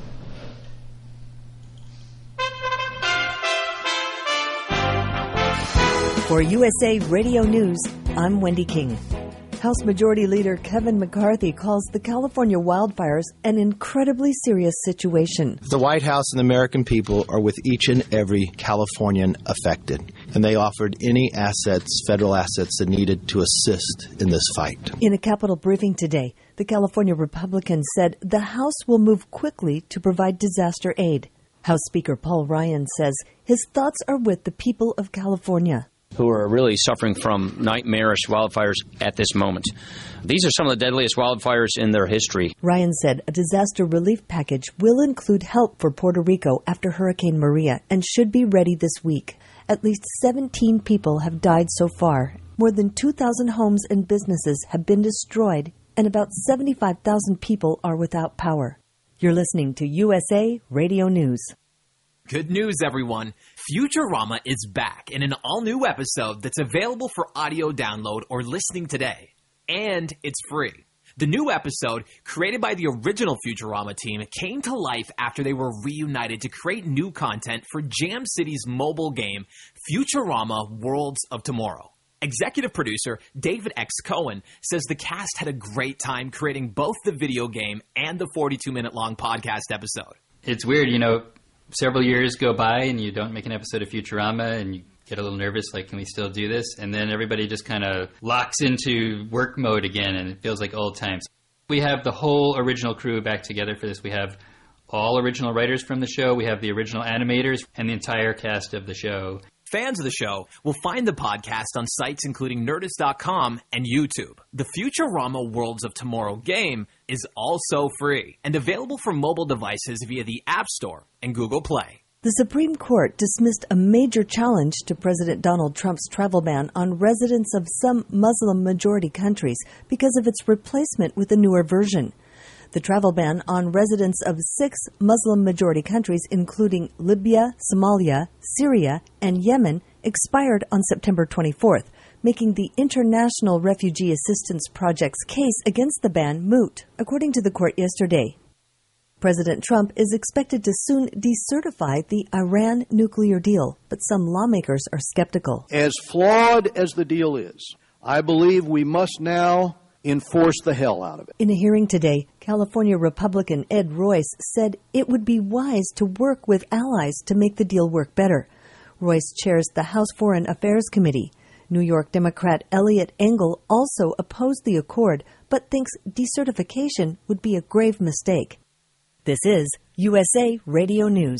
For U S A Radio News, I'm Wendy King. House Majority Leader Kevin McCarthy calls the California wildfires an incredibly serious situation. The White House and the American people are with each and every Californian affected, and they offered any assets, federal assets, that needed to assist in this fight. In a Capitol briefing today, the California Republicans said the House will move quickly to provide disaster aid. House Speaker Paul Ryan says his thoughts are with the people of California, who are really suffering from nightmarish wildfires at this moment. These are some of the deadliest wildfires in their history. Ryan said a disaster relief package will include help for Puerto Rico after Hurricane Maria and should be ready this week. At least seventeen people have died so far. More than two thousand homes and businesses have been destroyed, and about seventy-five thousand people are without power. You're listening to U S A Radio News. Good news, everyone. Futurama is back in an all-new episode that's available for audio download or listening today. And it's free. The new episode, created by the original Futurama team, came to life after they were reunited to create new content for Jam City's mobile game, Futurama Worlds of Tomorrow. Executive producer David X. Cohen says the cast had a great time creating both the video game and the forty-two minute long podcast episode. It's weird, you know, several years go by and you don't make an episode of Futurama and you get a little nervous, like, can we still do this? And then everybody just kind of locks into work mode again and it feels like old times. We have the whole original crew back together for this. We have all original writers from the show. We have the original animators and the entire cast of the show. Fans of the show will find the podcast on sites including Nerdist dot com and YouTube. The Futurama Worlds of Tomorrow game is also free and available for mobile devices via the App Store and Google Play. The Supreme Court dismissed a major challenge to President Donald Trump's travel ban on residents of some Muslim-majority countries because of its replacement with a newer version. The travel ban on residents of six Muslim-majority countries, including Libya, Somalia, Syria, and Yemen, expired on September twenty-fourth, making the International Refugee Assistance Project's case against the ban moot, according to the court yesterday. President Trump is expected to soon decertify the Iran nuclear deal, but some lawmakers are skeptical. As flawed as the deal is, I believe we must now enforce the hell out of it. In a hearing today, California Republican Ed Royce said it would be wise to work with allies to make the deal work better. Royce chairs the House Foreign Affairs Committee. New York Democrat Eliot Engel also opposed the accord, but thinks decertification would be a grave mistake. This is U S A Radio News.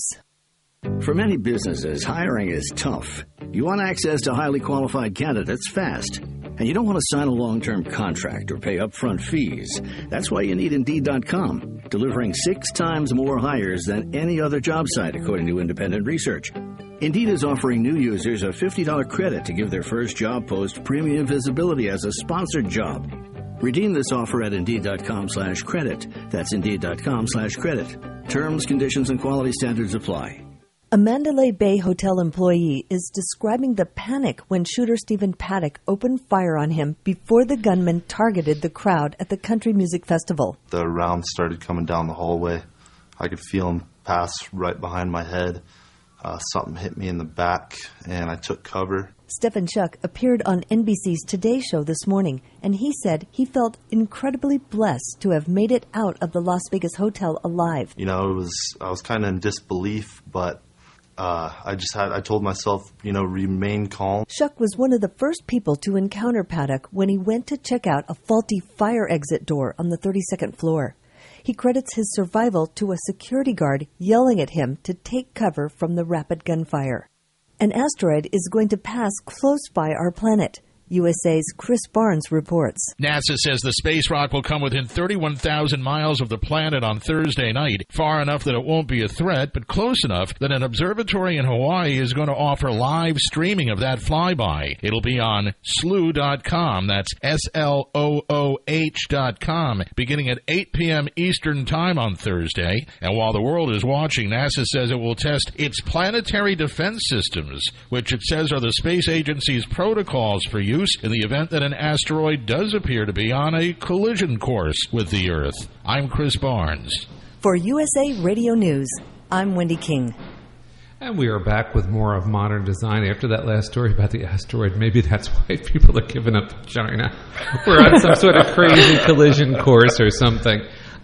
For many businesses, hiring is tough. You want access to highly qualified candidates fast. And you don't want to sign a long-term contract or pay upfront fees. That's why you need Indeed dot com, delivering six times more hires than any other job site, according to independent research. Indeed is offering new users a fifty dollars credit to give their first job post premium visibility as a sponsored job. Redeem this offer at Indeed.com slash credit. That's Indeed.com slash credit. Terms, conditions, and quality standards apply. A Mandalay Bay hotel employee is describing the panic when shooter Stephen Paddock opened fire on him before the gunman targeted the crowd at the country music festival. The rounds started coming down the hallway. I could feel them pass right behind my head. Uh, something hit me in the back, and I took cover. Stephen Schuck appeared on N B C's Today Show this morning, and he said he felt incredibly blessed to have made it out of the Las Vegas hotel alive. You know, it was I was kind of in disbelief, but uh, I just had I told myself, you know, remain calm. Schuck was one of the first people to encounter Paddock when he went to check out a faulty fire exit door on the thirty-second floor. He credits his survival to a security guard yelling at him to take cover from the rapid gunfire. An asteroid is going to pass close by our planet. U S A's Chris Barnes reports. NASA says the space rock will come within thirty-one thousand miles of the planet on Thursday night, far enough that it won't be a threat, but close enough that an observatory in Hawaii is going to offer live streaming of that flyby. It'll be on S L O O dot com, that's S L O O H dot com, beginning at eight p.m. Eastern Time on Thursday. And while the world is watching, NASA says it will test its planetary defense systems, which it says are the space agency's protocols for use in the event that an asteroid does appear to be on a collision course with the Earth. I'm Chris Barnes. For U S A Radio News, I'm Wendy King. And we are back with more of Modern Design. After that last story about the asteroid, maybe that's why people are giving up China. We're on some sort of crazy collision course or something.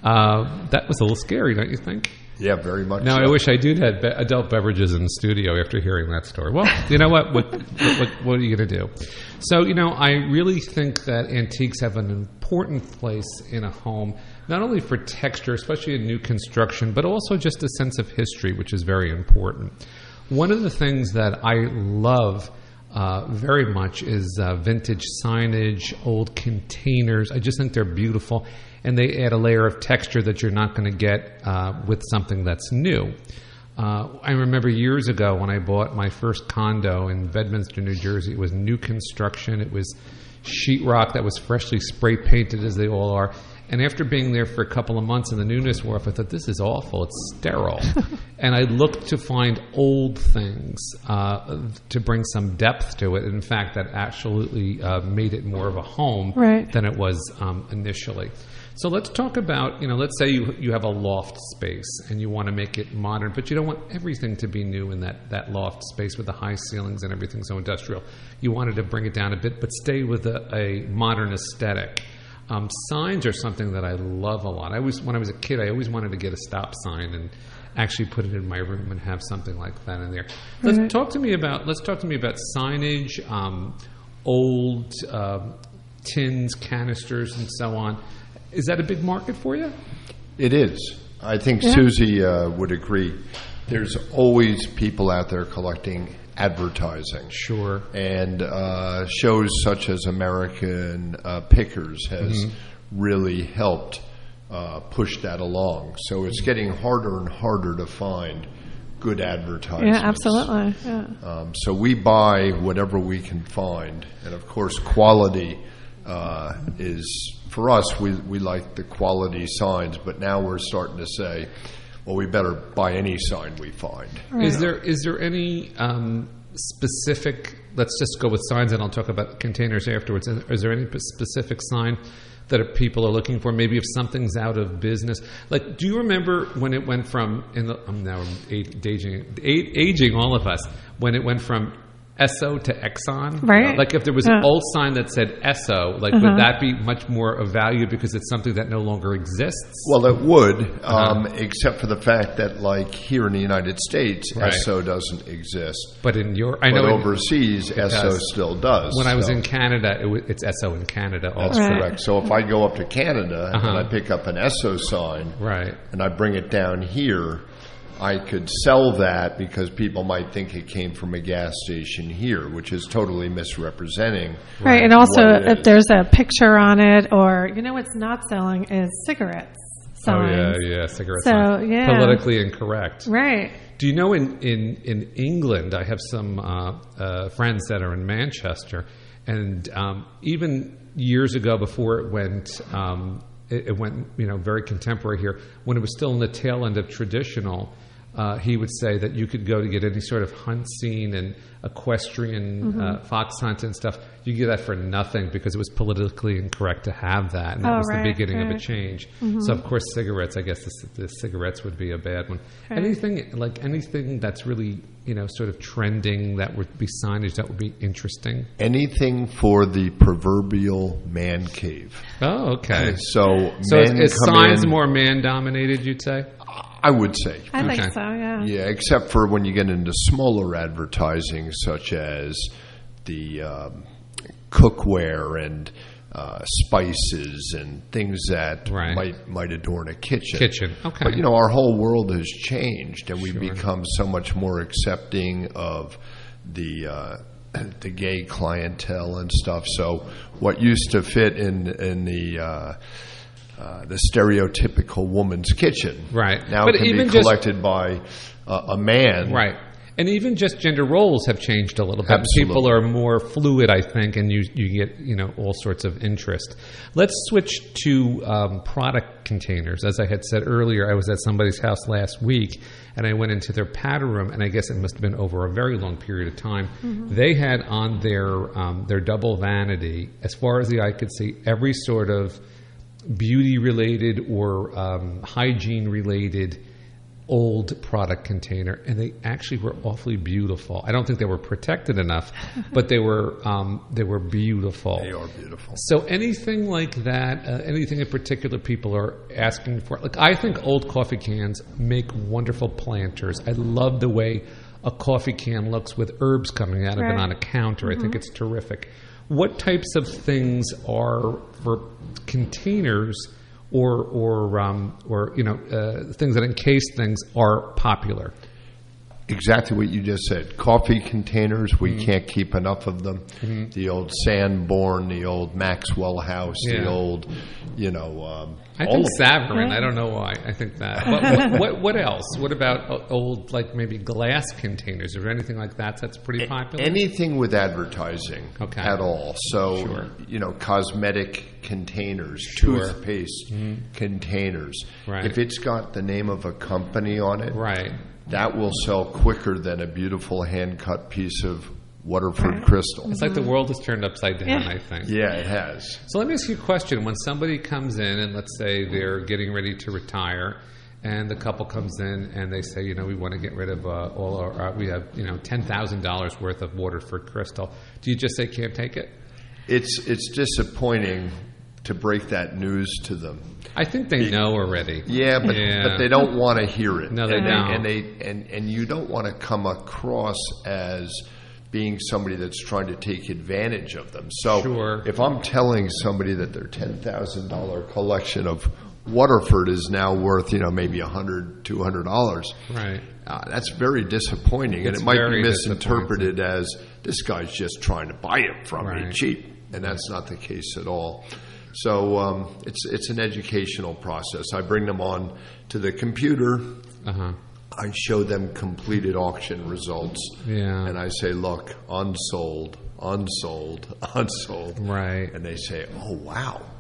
Uh, that was a little scary, don't you think? Yeah, very much. Now, so. I wish I did had be- adult beverages in the studio after hearing that story. Well, you know what? What, what, what are you going to do? So, you know, I really think that antiques have an important place in a home, not only for texture, especially in new construction, but also just a sense of history, which is very important. One of the things that I love uh, very much is uh, vintage signage, old containers. I just think they're beautiful. And they add a layer of texture that you're not going to get uh, with something that's new. Uh, I remember years ago when I bought my first condo in Bedminster, New Jersey. It was new construction. It was sheetrock that was freshly spray painted, as they all are. And after being there for a couple of months and the newness wore off, I thought, this is awful. It's sterile. And I looked to find old things uh, to bring some depth to it. In fact, that absolutely uh, made it more of a home right. than it was um, initially. So let's talk about, you know, let's say you you have a loft space and you want to make it modern, but you don't want everything to be new in that, that loft space with the high ceilings and everything so industrial. You wanted to bring it down a bit, but stay with a, a modern aesthetic. Um, signs are something that I love a lot. I was when I was a kid, I always wanted to get a stop sign and actually put it in my room and have something like that in there. Let's mm-hmm. talk to me about let's talk to me about signage, um, old uh, tins, canisters, and so on. Is that a big market for you? It is. I think yeah. Susie uh, would agree. There's always people out there collecting advertising. Sure. And uh, shows such as American uh, Pickers has mm-hmm. really helped uh, push that along. So it's getting harder and harder to find good advertisements. Yeah, absolutely. Yeah. Um, so we buy whatever we can find. And, of course, quality uh, is... For us, we we like the quality signs, but now we're starting to say, well, we better buy any sign we find. Right. Is there is there any um, specific, let's just go with signs and I'll talk about containers afterwards. Is there any specific sign that people are looking for. Maybe if something's out of business. Like, do you remember when it went from, in the, I'm now aging, aging all of us, when it went from Esso to Exxon? Right. Like if there was yeah. an old sign that said Esso, like uh-huh. would that be much more of value because it's something that no longer exists? Well, it would, um, uh-huh. except for the fact that, like here in the United States, right. Esso doesn't exist. But in your, I know but in, overseas, Esso does. still does. When I was so. in Canada, it w- it's Esso in Canada. That's also. Right. correct. So if I go up to Canada uh-huh. and I pick up an Esso sign, right. and I bring it down here, I could sell that because people might think it came from a gas station here, which is totally misrepresenting. Right, and also if is. there's a picture on it, or you know what's not selling is cigarettes signs. Oh yeah, yeah, cigarette so, signs. Yeah. Politically incorrect. Right. Do you know in, in, in England, I have some uh, uh, friends that are in Manchester, and um, even years ago before it went, um, it, it went, you know, very contemporary here, when it was still in the tail end of traditional, Uh, he would say that you could go to get any sort of hunt scene and equestrian mm-hmm. uh, fox hunt and stuff. You get that for nothing because it was politically incorrect to have that, and that oh, was right, the beginning right. of a change. Mm-hmm. So, of course, cigarettes. I guess the, the cigarettes would be a bad one. Right. Anything like anything that's really, you know, sort of trending that would be signage that would be interesting. Anything for the proverbial man cave. Oh, okay. So, so men is, is come signs in, more man dominated? You'd say. I would say. I okay. think so, yeah. Yeah, except for when you get into smaller advertising, such as the um, cookware and uh, spices and things that right. might might adorn a kitchen. Kitchen, okay. But, you know, our whole world has changed, and we've Sure. become so much more accepting of the uh, the gay clientele and stuff. So what used to fit in, in the... Uh, Uh, the stereotypical woman's kitchen, right? Now but can even be just, collected by uh, a man, right? And even just gender roles have changed a little bit. Absolutely. People are more fluid, I think, and you you get you know all sorts of interest. Let's switch to um, product containers. As I had said earlier, I was at somebody's house last week, and I went into their powder room, and I guess it must have been over a very long period of time. Mm-hmm. They had on their um, their double vanity, as far as the eye could see, every sort of beauty-related or um, hygiene-related old product container, and they actually were awfully beautiful. I don't think they were protected enough, but they were um, they were beautiful. They are beautiful. So anything like that, uh, anything in particular people are asking for. Like I think old coffee cans make wonderful planters. I love the way a coffee can looks with herbs coming out of right. it on a counter. Mm-hmm. I think it's terrific. What types of things are for containers or or um, or you know uh, things that encase things are popular? Exactly what you just said. Coffee containers, we mm-hmm. can't keep enough of them. Mm-hmm. The old Sanborn, the old Maxwell House, yeah. the old, you know. Um, I think Savarin. I don't know why. I think that. what, what, what, what else? What about old, like maybe glass containers or anything like that? That's pretty popular. Anything with advertising okay. at all. So, sure. you know, cosmetic containers, sure. toothpaste mm-hmm. containers. Right. If it's got the name of a company on it, right. that will sell quicker than a beautiful hand-cut piece of Waterford right. crystal. It's like the world is turned upside down, yeah. I think. Yeah, it has. So let me ask you a question. When somebody comes in and let's say they're getting ready to retire and the couple comes in and they say, you know, we want to get rid of uh, all our, uh, we have, you know, ten thousand dollars worth of Waterford crystal. Do you just say can't take it? It's It's disappointing to break that news to them. I think they know already. Yeah, but yeah. but they don't want to hear it. No, they and don't. They, and they and and you don't want to come across as being somebody that's trying to take advantage of them. So sure. if I'm telling somebody that their ten thousand dollar collection of Waterford is now worth, you know, maybe one hundred dollars, two hundred dollars, right? Uh, that's very disappointing, it's and it might be misinterpreted as this guy's just trying to buy it from right. me cheap, and that's not the case at all. So um, it's it's an educational process. I bring them on to the computer. Uh-huh. I show them completed auction results. Yeah. And I say, look, unsold, unsold, unsold. Right. And they say, oh, wow.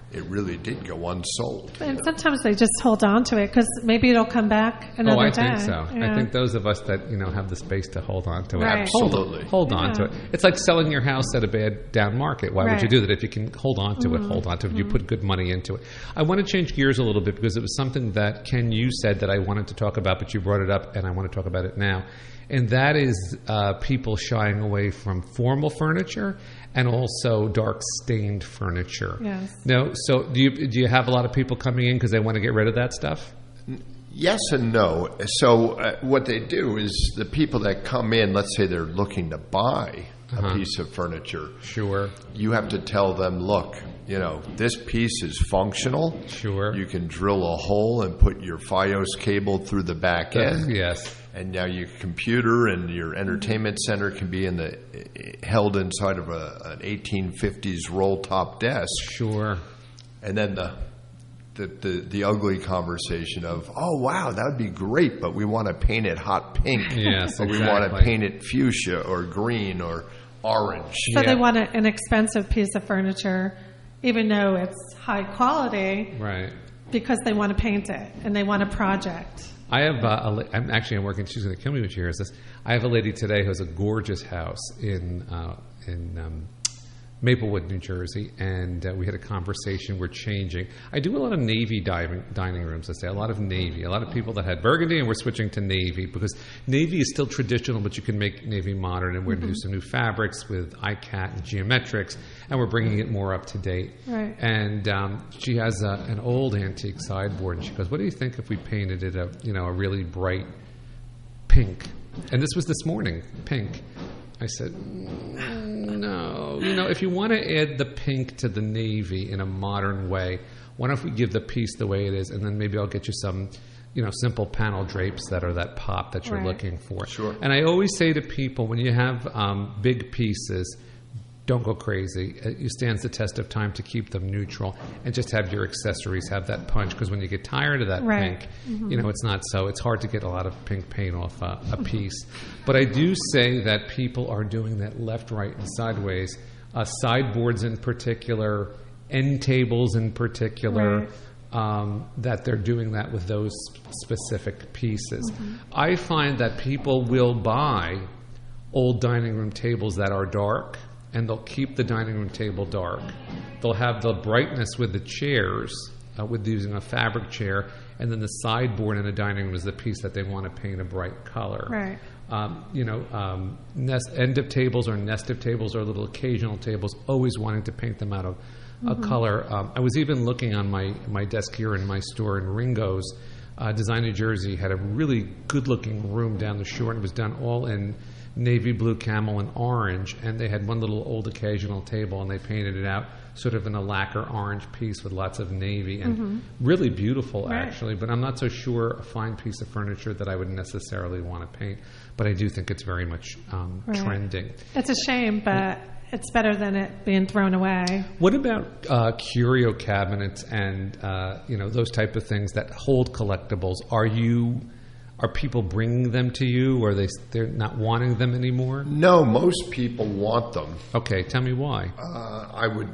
it really did go unsold. And sometimes they just hold on to it because maybe it'll come back another oh, I day. think so. Yeah. I think those of us that you know have the space to hold on to it, Right. Absolutely. hold, hold on Yeah. to it. It's like selling your house at a bad down market. Why would Right. you do that if you can hold on to Mhm. it? Hold on to it. You Mhm. put good money into it. I want to change gears a little bit because it was something that Ken you said that I wanted to talk about, but you brought it up, and I want to talk about it now. And that is uh, people shying away from formal furniture and also dark stained furniture. Yes. No, so do you do you have a lot of people coming in because they want to get rid of that stuff? Yes and no. So uh, what they do is the people that come in, let's say they're looking to buy a Uh-huh. piece of furniture. Sure. You have to tell them, look, you know, this piece is functional. Sure. You can drill a hole and put your FiOS cable through the back end. Yes. And now your computer and your entertainment center can be in the held inside of a, an eighteen fifties roll top desk. Sure. And then the The, the the ugly conversation of, oh wow, that would be great, but we want to paint it hot pink. Yes, or we want to exactly. paint it fuchsia or green or orange. So they want a, an expensive piece of furniture, even though it's high quality, Right. because they want to paint it and they want a project. I have. Uh, a, la- I'm actually I'm working. She's going to kill me when she hears this. I have a lady today who has a gorgeous house in uh, in um, Maplewood, New Jersey, and uh, we had a conversation. We're changing. I do a lot of navy dining, dining rooms. I say a lot of navy. A lot of people that had burgundy, and we're switching to navy because navy is still traditional, but you can make navy modern. And we're Mhm. going to do some new fabrics with I C A T and geometrics, and we're bringing it more up to date. Right. And um, she has a, an old antique sideboard, and she goes, "What do you think if we painted it a you know a really bright pink?" And this was this morning, pink. I said, no. You know, if you want to add the pink to the navy in a modern way, why don't we give the piece the way it is, and then maybe I'll get you some, you know, simple panel drapes that are that pop that you're Right. looking for. Sure. And I always say to people, when you have um, big pieces, don't go crazy. It stands the test of time to keep them neutral and just have your accessories have that punch. Because when you get tired of that Right. pink, Mhm. you know, it's not so. It's hard to get a lot of pink paint off uh, a piece. But I do say that people are doing that left, right, and sideways. Uh, sideboards in particular, end tables in particular. Right. Um, that they're doing that with those specific pieces. Mhm. I find that people will buy old dining room tables that are dark, and they'll keep the dining room table dark. They'll have the brightness with the chairs, uh, with using a fabric chair, and then the sideboard in the dining room is the piece that they want to paint a bright color. Right. Um, you know, um, nest, end of tables or nest of tables or little occasional tables, always wanting to paint them out of a Mhm. color. Um, I was even looking on my, my desk here in my store in Ringo's. Uh, Design New Jersey had a really good-looking room down the shore, and it was done all in navy blue, camel, and orange. And they had one little old occasional table, and they painted it out sort of in a lacquer orange piece with lots of navy, and Mhm. really beautiful, Right. actually. But I'm not so sure a fine piece of furniture that I would necessarily want to paint. But I do think it's very much um, Right. trending. It's a shame, but it's better than it being thrown away. What about uh, curio cabinets and uh, you know those type of things that hold collectibles? Are you are people bringing them to you, or are they they're not wanting them anymore? No, most people want them. Okay, tell me why. Uh, I would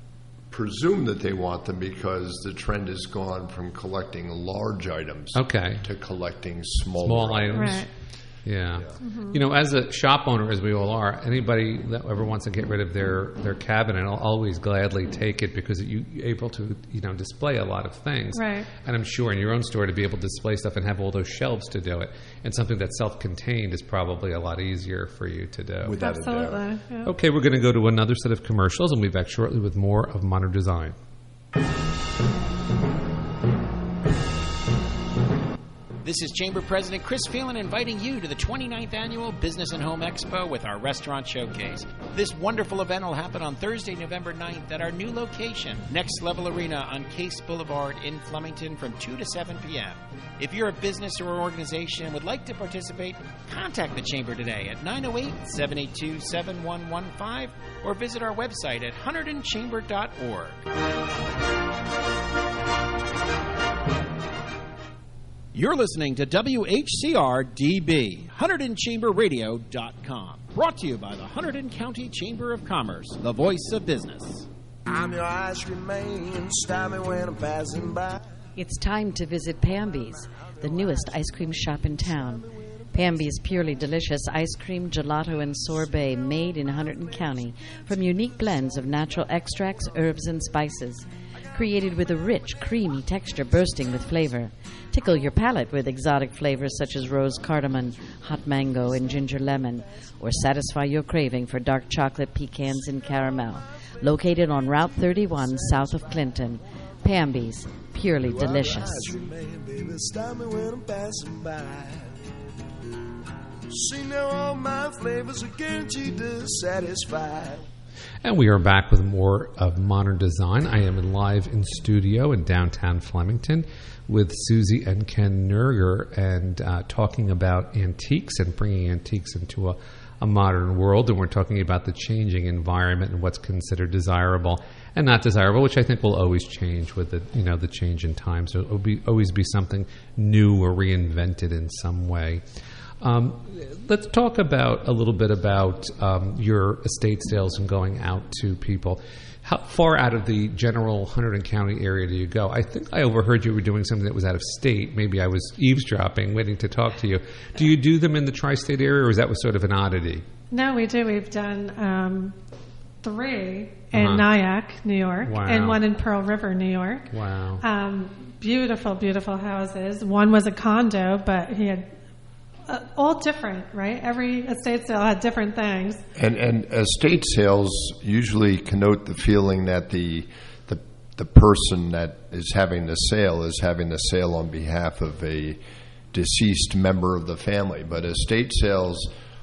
presume that they want them because the trend has gone from collecting large items Okay. to collecting smaller Small items. Right. Yeah. Mhm. You know, as a shop owner, as we all are, anybody that ever wants to get rid of their, their cabinet, I'll always gladly take it because you, you're able to, you know, display a lot of things. Right. And I'm sure in your own store to be able to display stuff and have all those shelves to do it, and something that's self-contained is probably a lot easier for you to do. Without Absolutely. a doubt. Yeah. Okay, we're going to go to another set of commercials, and we'll be back shortly with more of Modern Design. This is Chamber President Chris Phelan inviting you to the twenty-ninth Annual Business and Home Expo with our Restaurant Showcase. This wonderful event will happen on Thursday, November ninth at our new location, Next Level Arena on Case Boulevard in Flemington from two to seven p.m. If you're a business or organization and would like to participate, contact the Chamber today at nine oh eight, seven eight two, seven one one five or visit our website at hunterdon chamber dot org. You're listening to W H C R D B, Hunterdon Chamber Radio dot com. Brought to you by the Hunterdon County Chamber of Commerce, the voice of business. I'm your ice cream man, stop me when I'm passing by. It's time to visit Pamby's, the newest ice cream shop in town. Pamby's purely delicious ice cream, gelato, and sorbet made in Hunterdon County from unique blends of natural extracts, herbs, and spices. Created with a rich, creamy texture bursting with flavor. Tickle your palate with exotic flavors such as rose cardamom, hot mango, and ginger lemon. Or satisfy your craving for dark chocolate, pecans, and caramel. Located on Route thirty-one south of Clinton. Pamby's, purely delicious. See now all my flavors are guaranteed to satisfy. And we are back with more of Modern Design. I am live in studio in downtown Flemington with Susie and Ken Nurger and uh, talking about antiques and bringing antiques into a, a modern world. And we're talking about the changing environment and what's considered desirable and not desirable, which I think will always change with the, you know, the change in time. So it will be, always be something new or reinvented in some way. Um, let's talk about a little bit about um, your estate sales and going out to people. How far out of the general Hunterdon County area do you go? I think I overheard you were doing something that was out of state. Maybe I was eavesdropping, waiting to talk to you. Do you do them in the tri-state area, or is that was sort of an oddity? No, we do. We've done um, three in Uh-huh. Nyack, New York, Wow. and one in Pearl River, New York. Wow. Um, beautiful, beautiful houses. One was a condo, but he had Uh, all different, right? Every estate sale had different things. And and estate sales usually connote the feeling that the the the person that is having the sale is having the sale on behalf of a deceased member of the family. But estate sales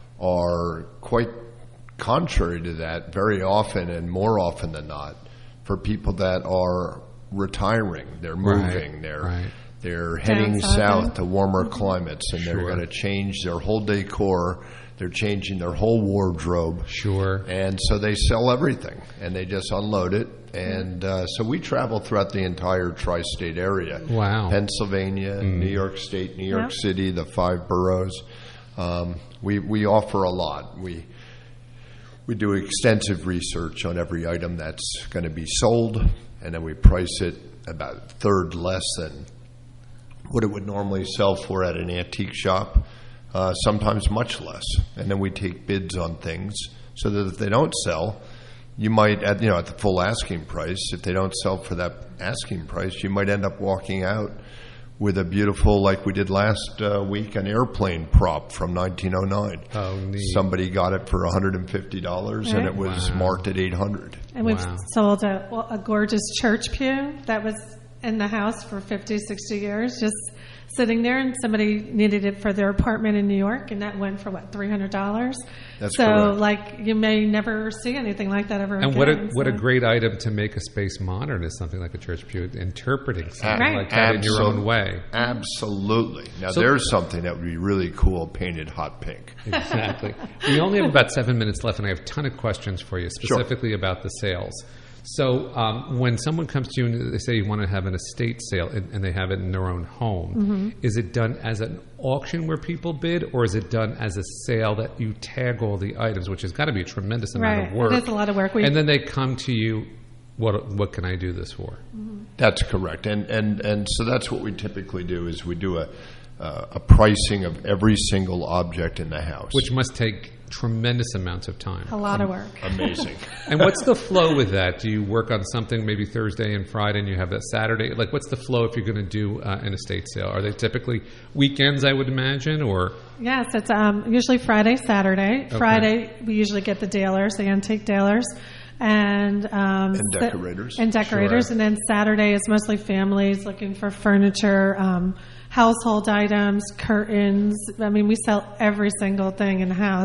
are quite contrary to that very often, and more often than not, for people that are retiring. They're moving. Right, they're right. They're heading Downsizing. south to warmer climates, and they're Sure. going to change their whole decor. They're changing their whole wardrobe. Sure. And so they sell everything, and they just unload it. And uh, so we travel throughout the entire tri-state area. Wow. Pennsylvania, Mm. New York State, New York Yeah. City, the five boroughs. Um, we, we offer a lot. We we do extensive research on every item that's going to be sold, and then we price it about a third less than what it would normally sell for at an antique shop, uh, sometimes much less. And then we take bids on things so that if they don't sell, you might, at, you know, at the full asking price, if they don't sell for that asking price, you might end up walking out with a beautiful, like we did last uh, week, an airplane prop from nineteen oh nine. Oh, neat. Somebody got it for one hundred fifty dollars, and Right. it was Wow. marked at eight hundred dollars. And we've Wow. sold a, well, a gorgeous church pew that was in the house for fifty, sixty years, just sitting there, and somebody needed it for their apartment in New York, and that went for, what, three hundred dollars? That's so, correct. like, you may never see anything like that ever And again. what a what a so- great item to make a space modern is something like a church pew, interpreting something Right. like that in your own way. Absolutely. Now, So- there's something that would be really cool painted hot pink. Exactly. We only have about seven minutes left, and I have a ton of questions for you, specifically about the sales. So um, when someone comes to you and they say you want to have an estate sale and, and they have it in their own home, Mhm. is it done as an auction where people bid, or is it done as a sale that you tag all the items, which has got to be a tremendous amount Right. of work? It is a lot of work. We- and then they come to you, what what can I do this for? That's correct, and and and so that's what we typically do is we do a uh, a pricing of every single object in the house, Which must take tremendous amounts of time. A lot of work. amazing. And what's the flow with that? Do you work on something maybe Thursday and Friday, and you have that Saturday? Like, what's the flow if you're going to do uh, an estate sale? Are they typically weekends, I would imagine, or? Yes, it's um, usually Friday, Saturday. Okay. Friday, we usually get the dealers, the antique dealers, and um, And decorators. and decorators, Sure. and then Saturday is mostly families looking for furniture, um, household items, curtains. I mean, we sell every single thing in the house,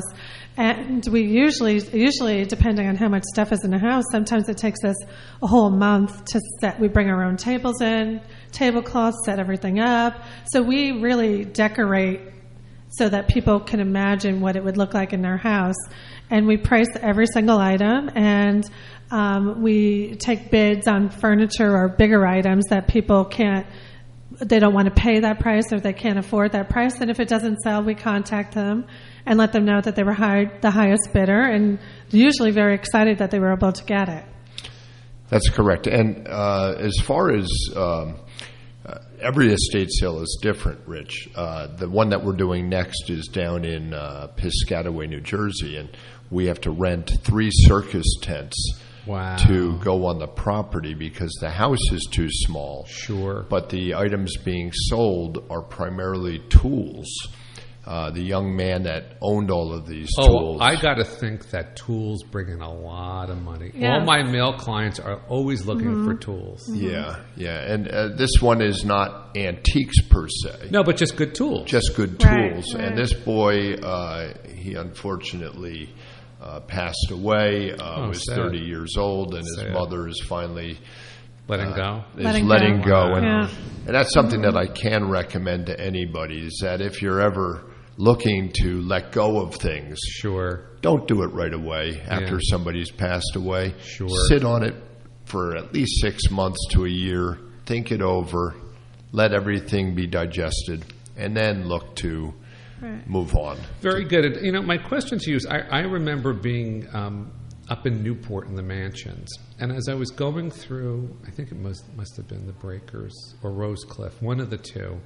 and we usually, usually depending on how much stuff is in the house, sometimes it takes us a whole month to set. We bring our own tables in, tablecloths, set everything up. So we really decorate so that people can imagine what it would look like in their house. And we price every single item, and um, we take bids on furniture or bigger items that people can't, they don't want to pay that price or they can't afford that price. And if it doesn't sell, we contact them and let them know that they were hired the highest bidder, and usually very excited that they were able to get it. That's correct. And uh, as far as um, uh, every estate sale is different, Rich. Uh, the one that we're doing next is down in uh, Piscataway, New Jersey, and we have to rent three circus tents Wow. to go on the property because the house is too small. Sure. But the items being sold are primarily tools. Uh, the young man that owned all of these oh, tools. I got to think that tools bring in a lot of money. Yeah. All my male clients are always looking Mhm. for tools. Yeah, yeah. And uh, this one is not antiques per se. No, but just good tools. Just good Right, tools. right. And this boy, uh, he unfortunately uh, passed away, uh, Oh, was sad. thirty years old, and his Sad. mother is finally Letting uh, go? Is Letting letting go. go. And, Yeah. and that's something that I can recommend to anybody is that if you're ever looking to let go of things, sure, don't do it right away after Yeah. somebody's passed away. Sure. Sit on it for at least six months to a year. Think it over. Let everything be digested, and then look to Right. move on. Very good. And, you know, my question to you is, I, I remember being um, up in Newport in the mansions, and as I was going through, I think it must must have been the Breakers or Rosecliff, one of the two.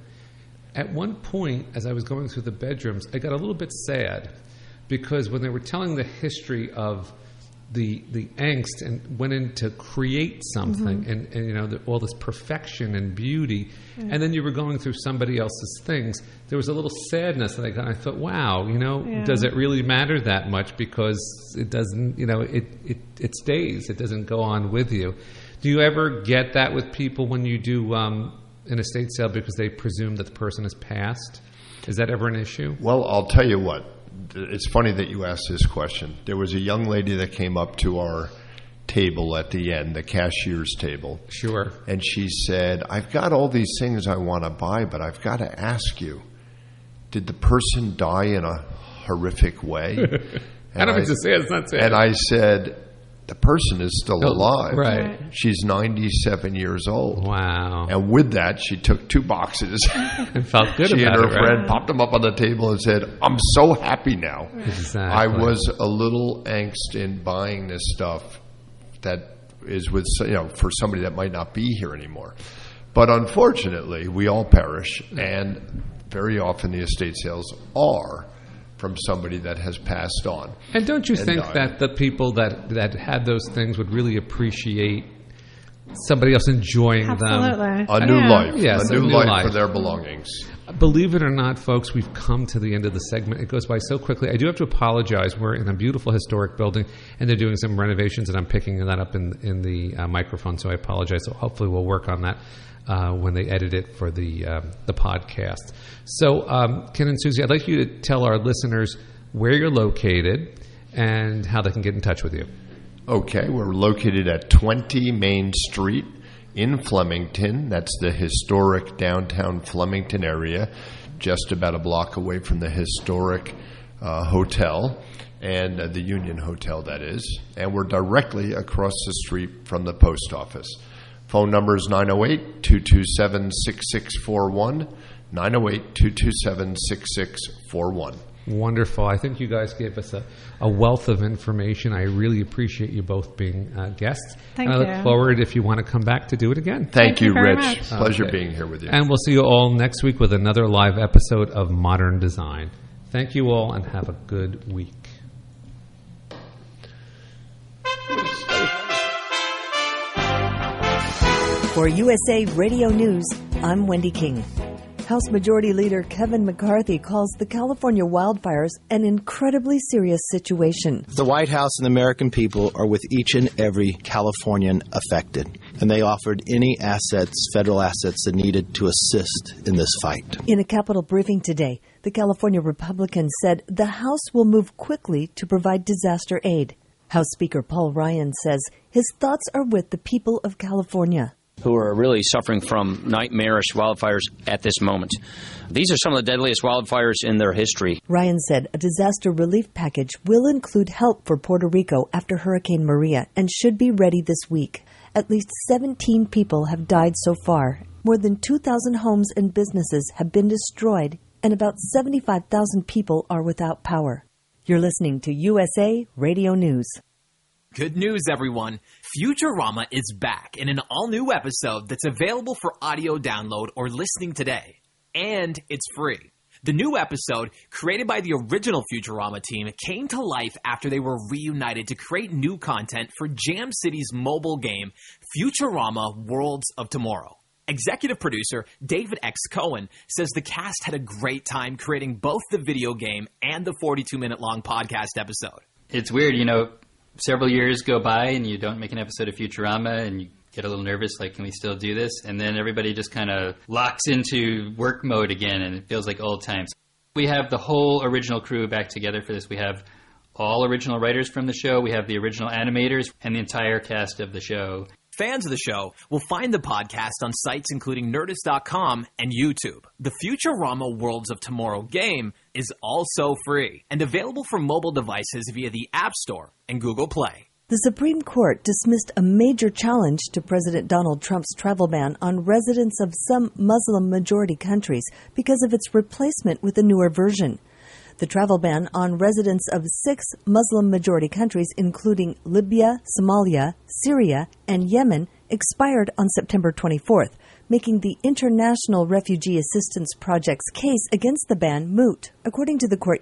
At one point, as I was going through the bedrooms, I got a little bit sad because when they were telling the history of the the angst and went in to create something, Mhm. and, and you know the, all this perfection and beauty, Mm. and then you were going through somebody else's things. There was a little sadness that I got. I thought, wow, you know, Yeah. does it really matter that much? Because it doesn't, you know, it it it stays. It doesn't go on with you. Do you ever get that with people when you do um, an estate sale because they presume that the person has passed? Is that ever an issue? Well, I'll tell you what. It's funny that you asked this question. There was a young lady that came up to our table at the end, the cashier's table. Sure. And she said, I've got all these things I want to buy, but I've got to ask you, did the person die in a horrific way? I don't mean to say it, it's not sad. And I said, the person is still Oh, alive. right. She's ninety-seven years old. Wow. And with that, she took two boxes. And felt good she about and her it, right? friend popped them up on the table and said, I'm so happy now. Exactly. I was a little angst in buying this stuff that is with, you know, for somebody that might not be here anymore. But unfortunately, we all perish, and very often the estate sales are from somebody that has passed on. And don't you and think died. that the people that, that had those things would really appreciate somebody else enjoying Absolutely. them? A new life. Yes, a new, life, for their belongings. Believe it or not, folks, we've come to the end of the segment. It goes by so quickly. I do have to apologize. We're in a beautiful historic building, and they're doing some renovations, and I'm picking that up in, in the uh, microphone, so I apologize. So hopefully we'll work on that uh, when they edit it for the, uh, the podcast. So, um, Ken and Susie, I'd like you to tell our listeners where you're located and how they can get in touch with you. Okay, we're located at twenty Main Street in Flemington. That's the historic downtown Flemington area, just about a block away from the historic uh, hotel and uh, the Union Hotel, that is. And we're directly across the street from the post office. Phone number is nine oh eight, two two seven, six six four one, nine oh eight, two two seven, six six four one. Wonderful. I think you guys gave us a, a wealth of information. I really appreciate you both being uh, guests. Thank and I look you. forward if you want to come back to do it again. Thank, Thank you you, very Rich. much. Pleasure Okay. being here with you. And we'll see you all next week with another live episode of Modern Design. Thank you all and have a good week. For U S A Radio News, I'm Wendy King. House Majority Leader Kevin McCarthy calls the California wildfires an incredibly serious situation. The White House and the American people are with each and every Californian affected, and they offered any assets, federal assets, that needed to assist in this fight. In a Capitol briefing today, the California Republicans said the House will move quickly to provide disaster aid. House Speaker Paul Ryan says his thoughts are with the people of California, who are really suffering from nightmarish wildfires at this moment. These are some of the deadliest wildfires in their history. Ryan said a disaster relief package will include help for Puerto Rico after Hurricane Maria and should be ready this week. At least seventeen people have died so far. More than two thousand homes and businesses have been destroyed, and about seventy-five thousand people are without power. You're listening to U S A Radio News. Good news, everyone. Futurama is back in an all-new episode that's available for audio download or listening today. And it's free. The new episode, created by the original Futurama team, came to life after they were reunited to create new content for Jam City's mobile game, Futurama Worlds of Tomorrow. Executive producer David X. Cohen says the cast had a great time creating both the video game and the forty-two minute long podcast episode. It's weird, you know, several years go by and you don't make an episode of Futurama and you get a little nervous, like, can we still do this? And then everybody just kind of locks into work mode again, and it feels like old times. We have the whole original crew back together for this. We have all original writers from the show. We have the original animators and the entire cast of the show. Fans of the show will find the podcast on sites including Nerdist dot com and YouTube. The Futurama Worlds of Tomorrow game is also free and available for mobile devices via the App Store and Google Play. The Supreme Court dismissed a major challenge to President Donald Trump's travel ban on residents of some Muslim-majority countries because of its replacement with a newer version. The travel ban on residents of six Muslim-majority countries, including Libya, Somalia, Syria, and Yemen, expired on September twenty-fourth, making the International Refugee Assistance Project's case against the ban moot. According to the court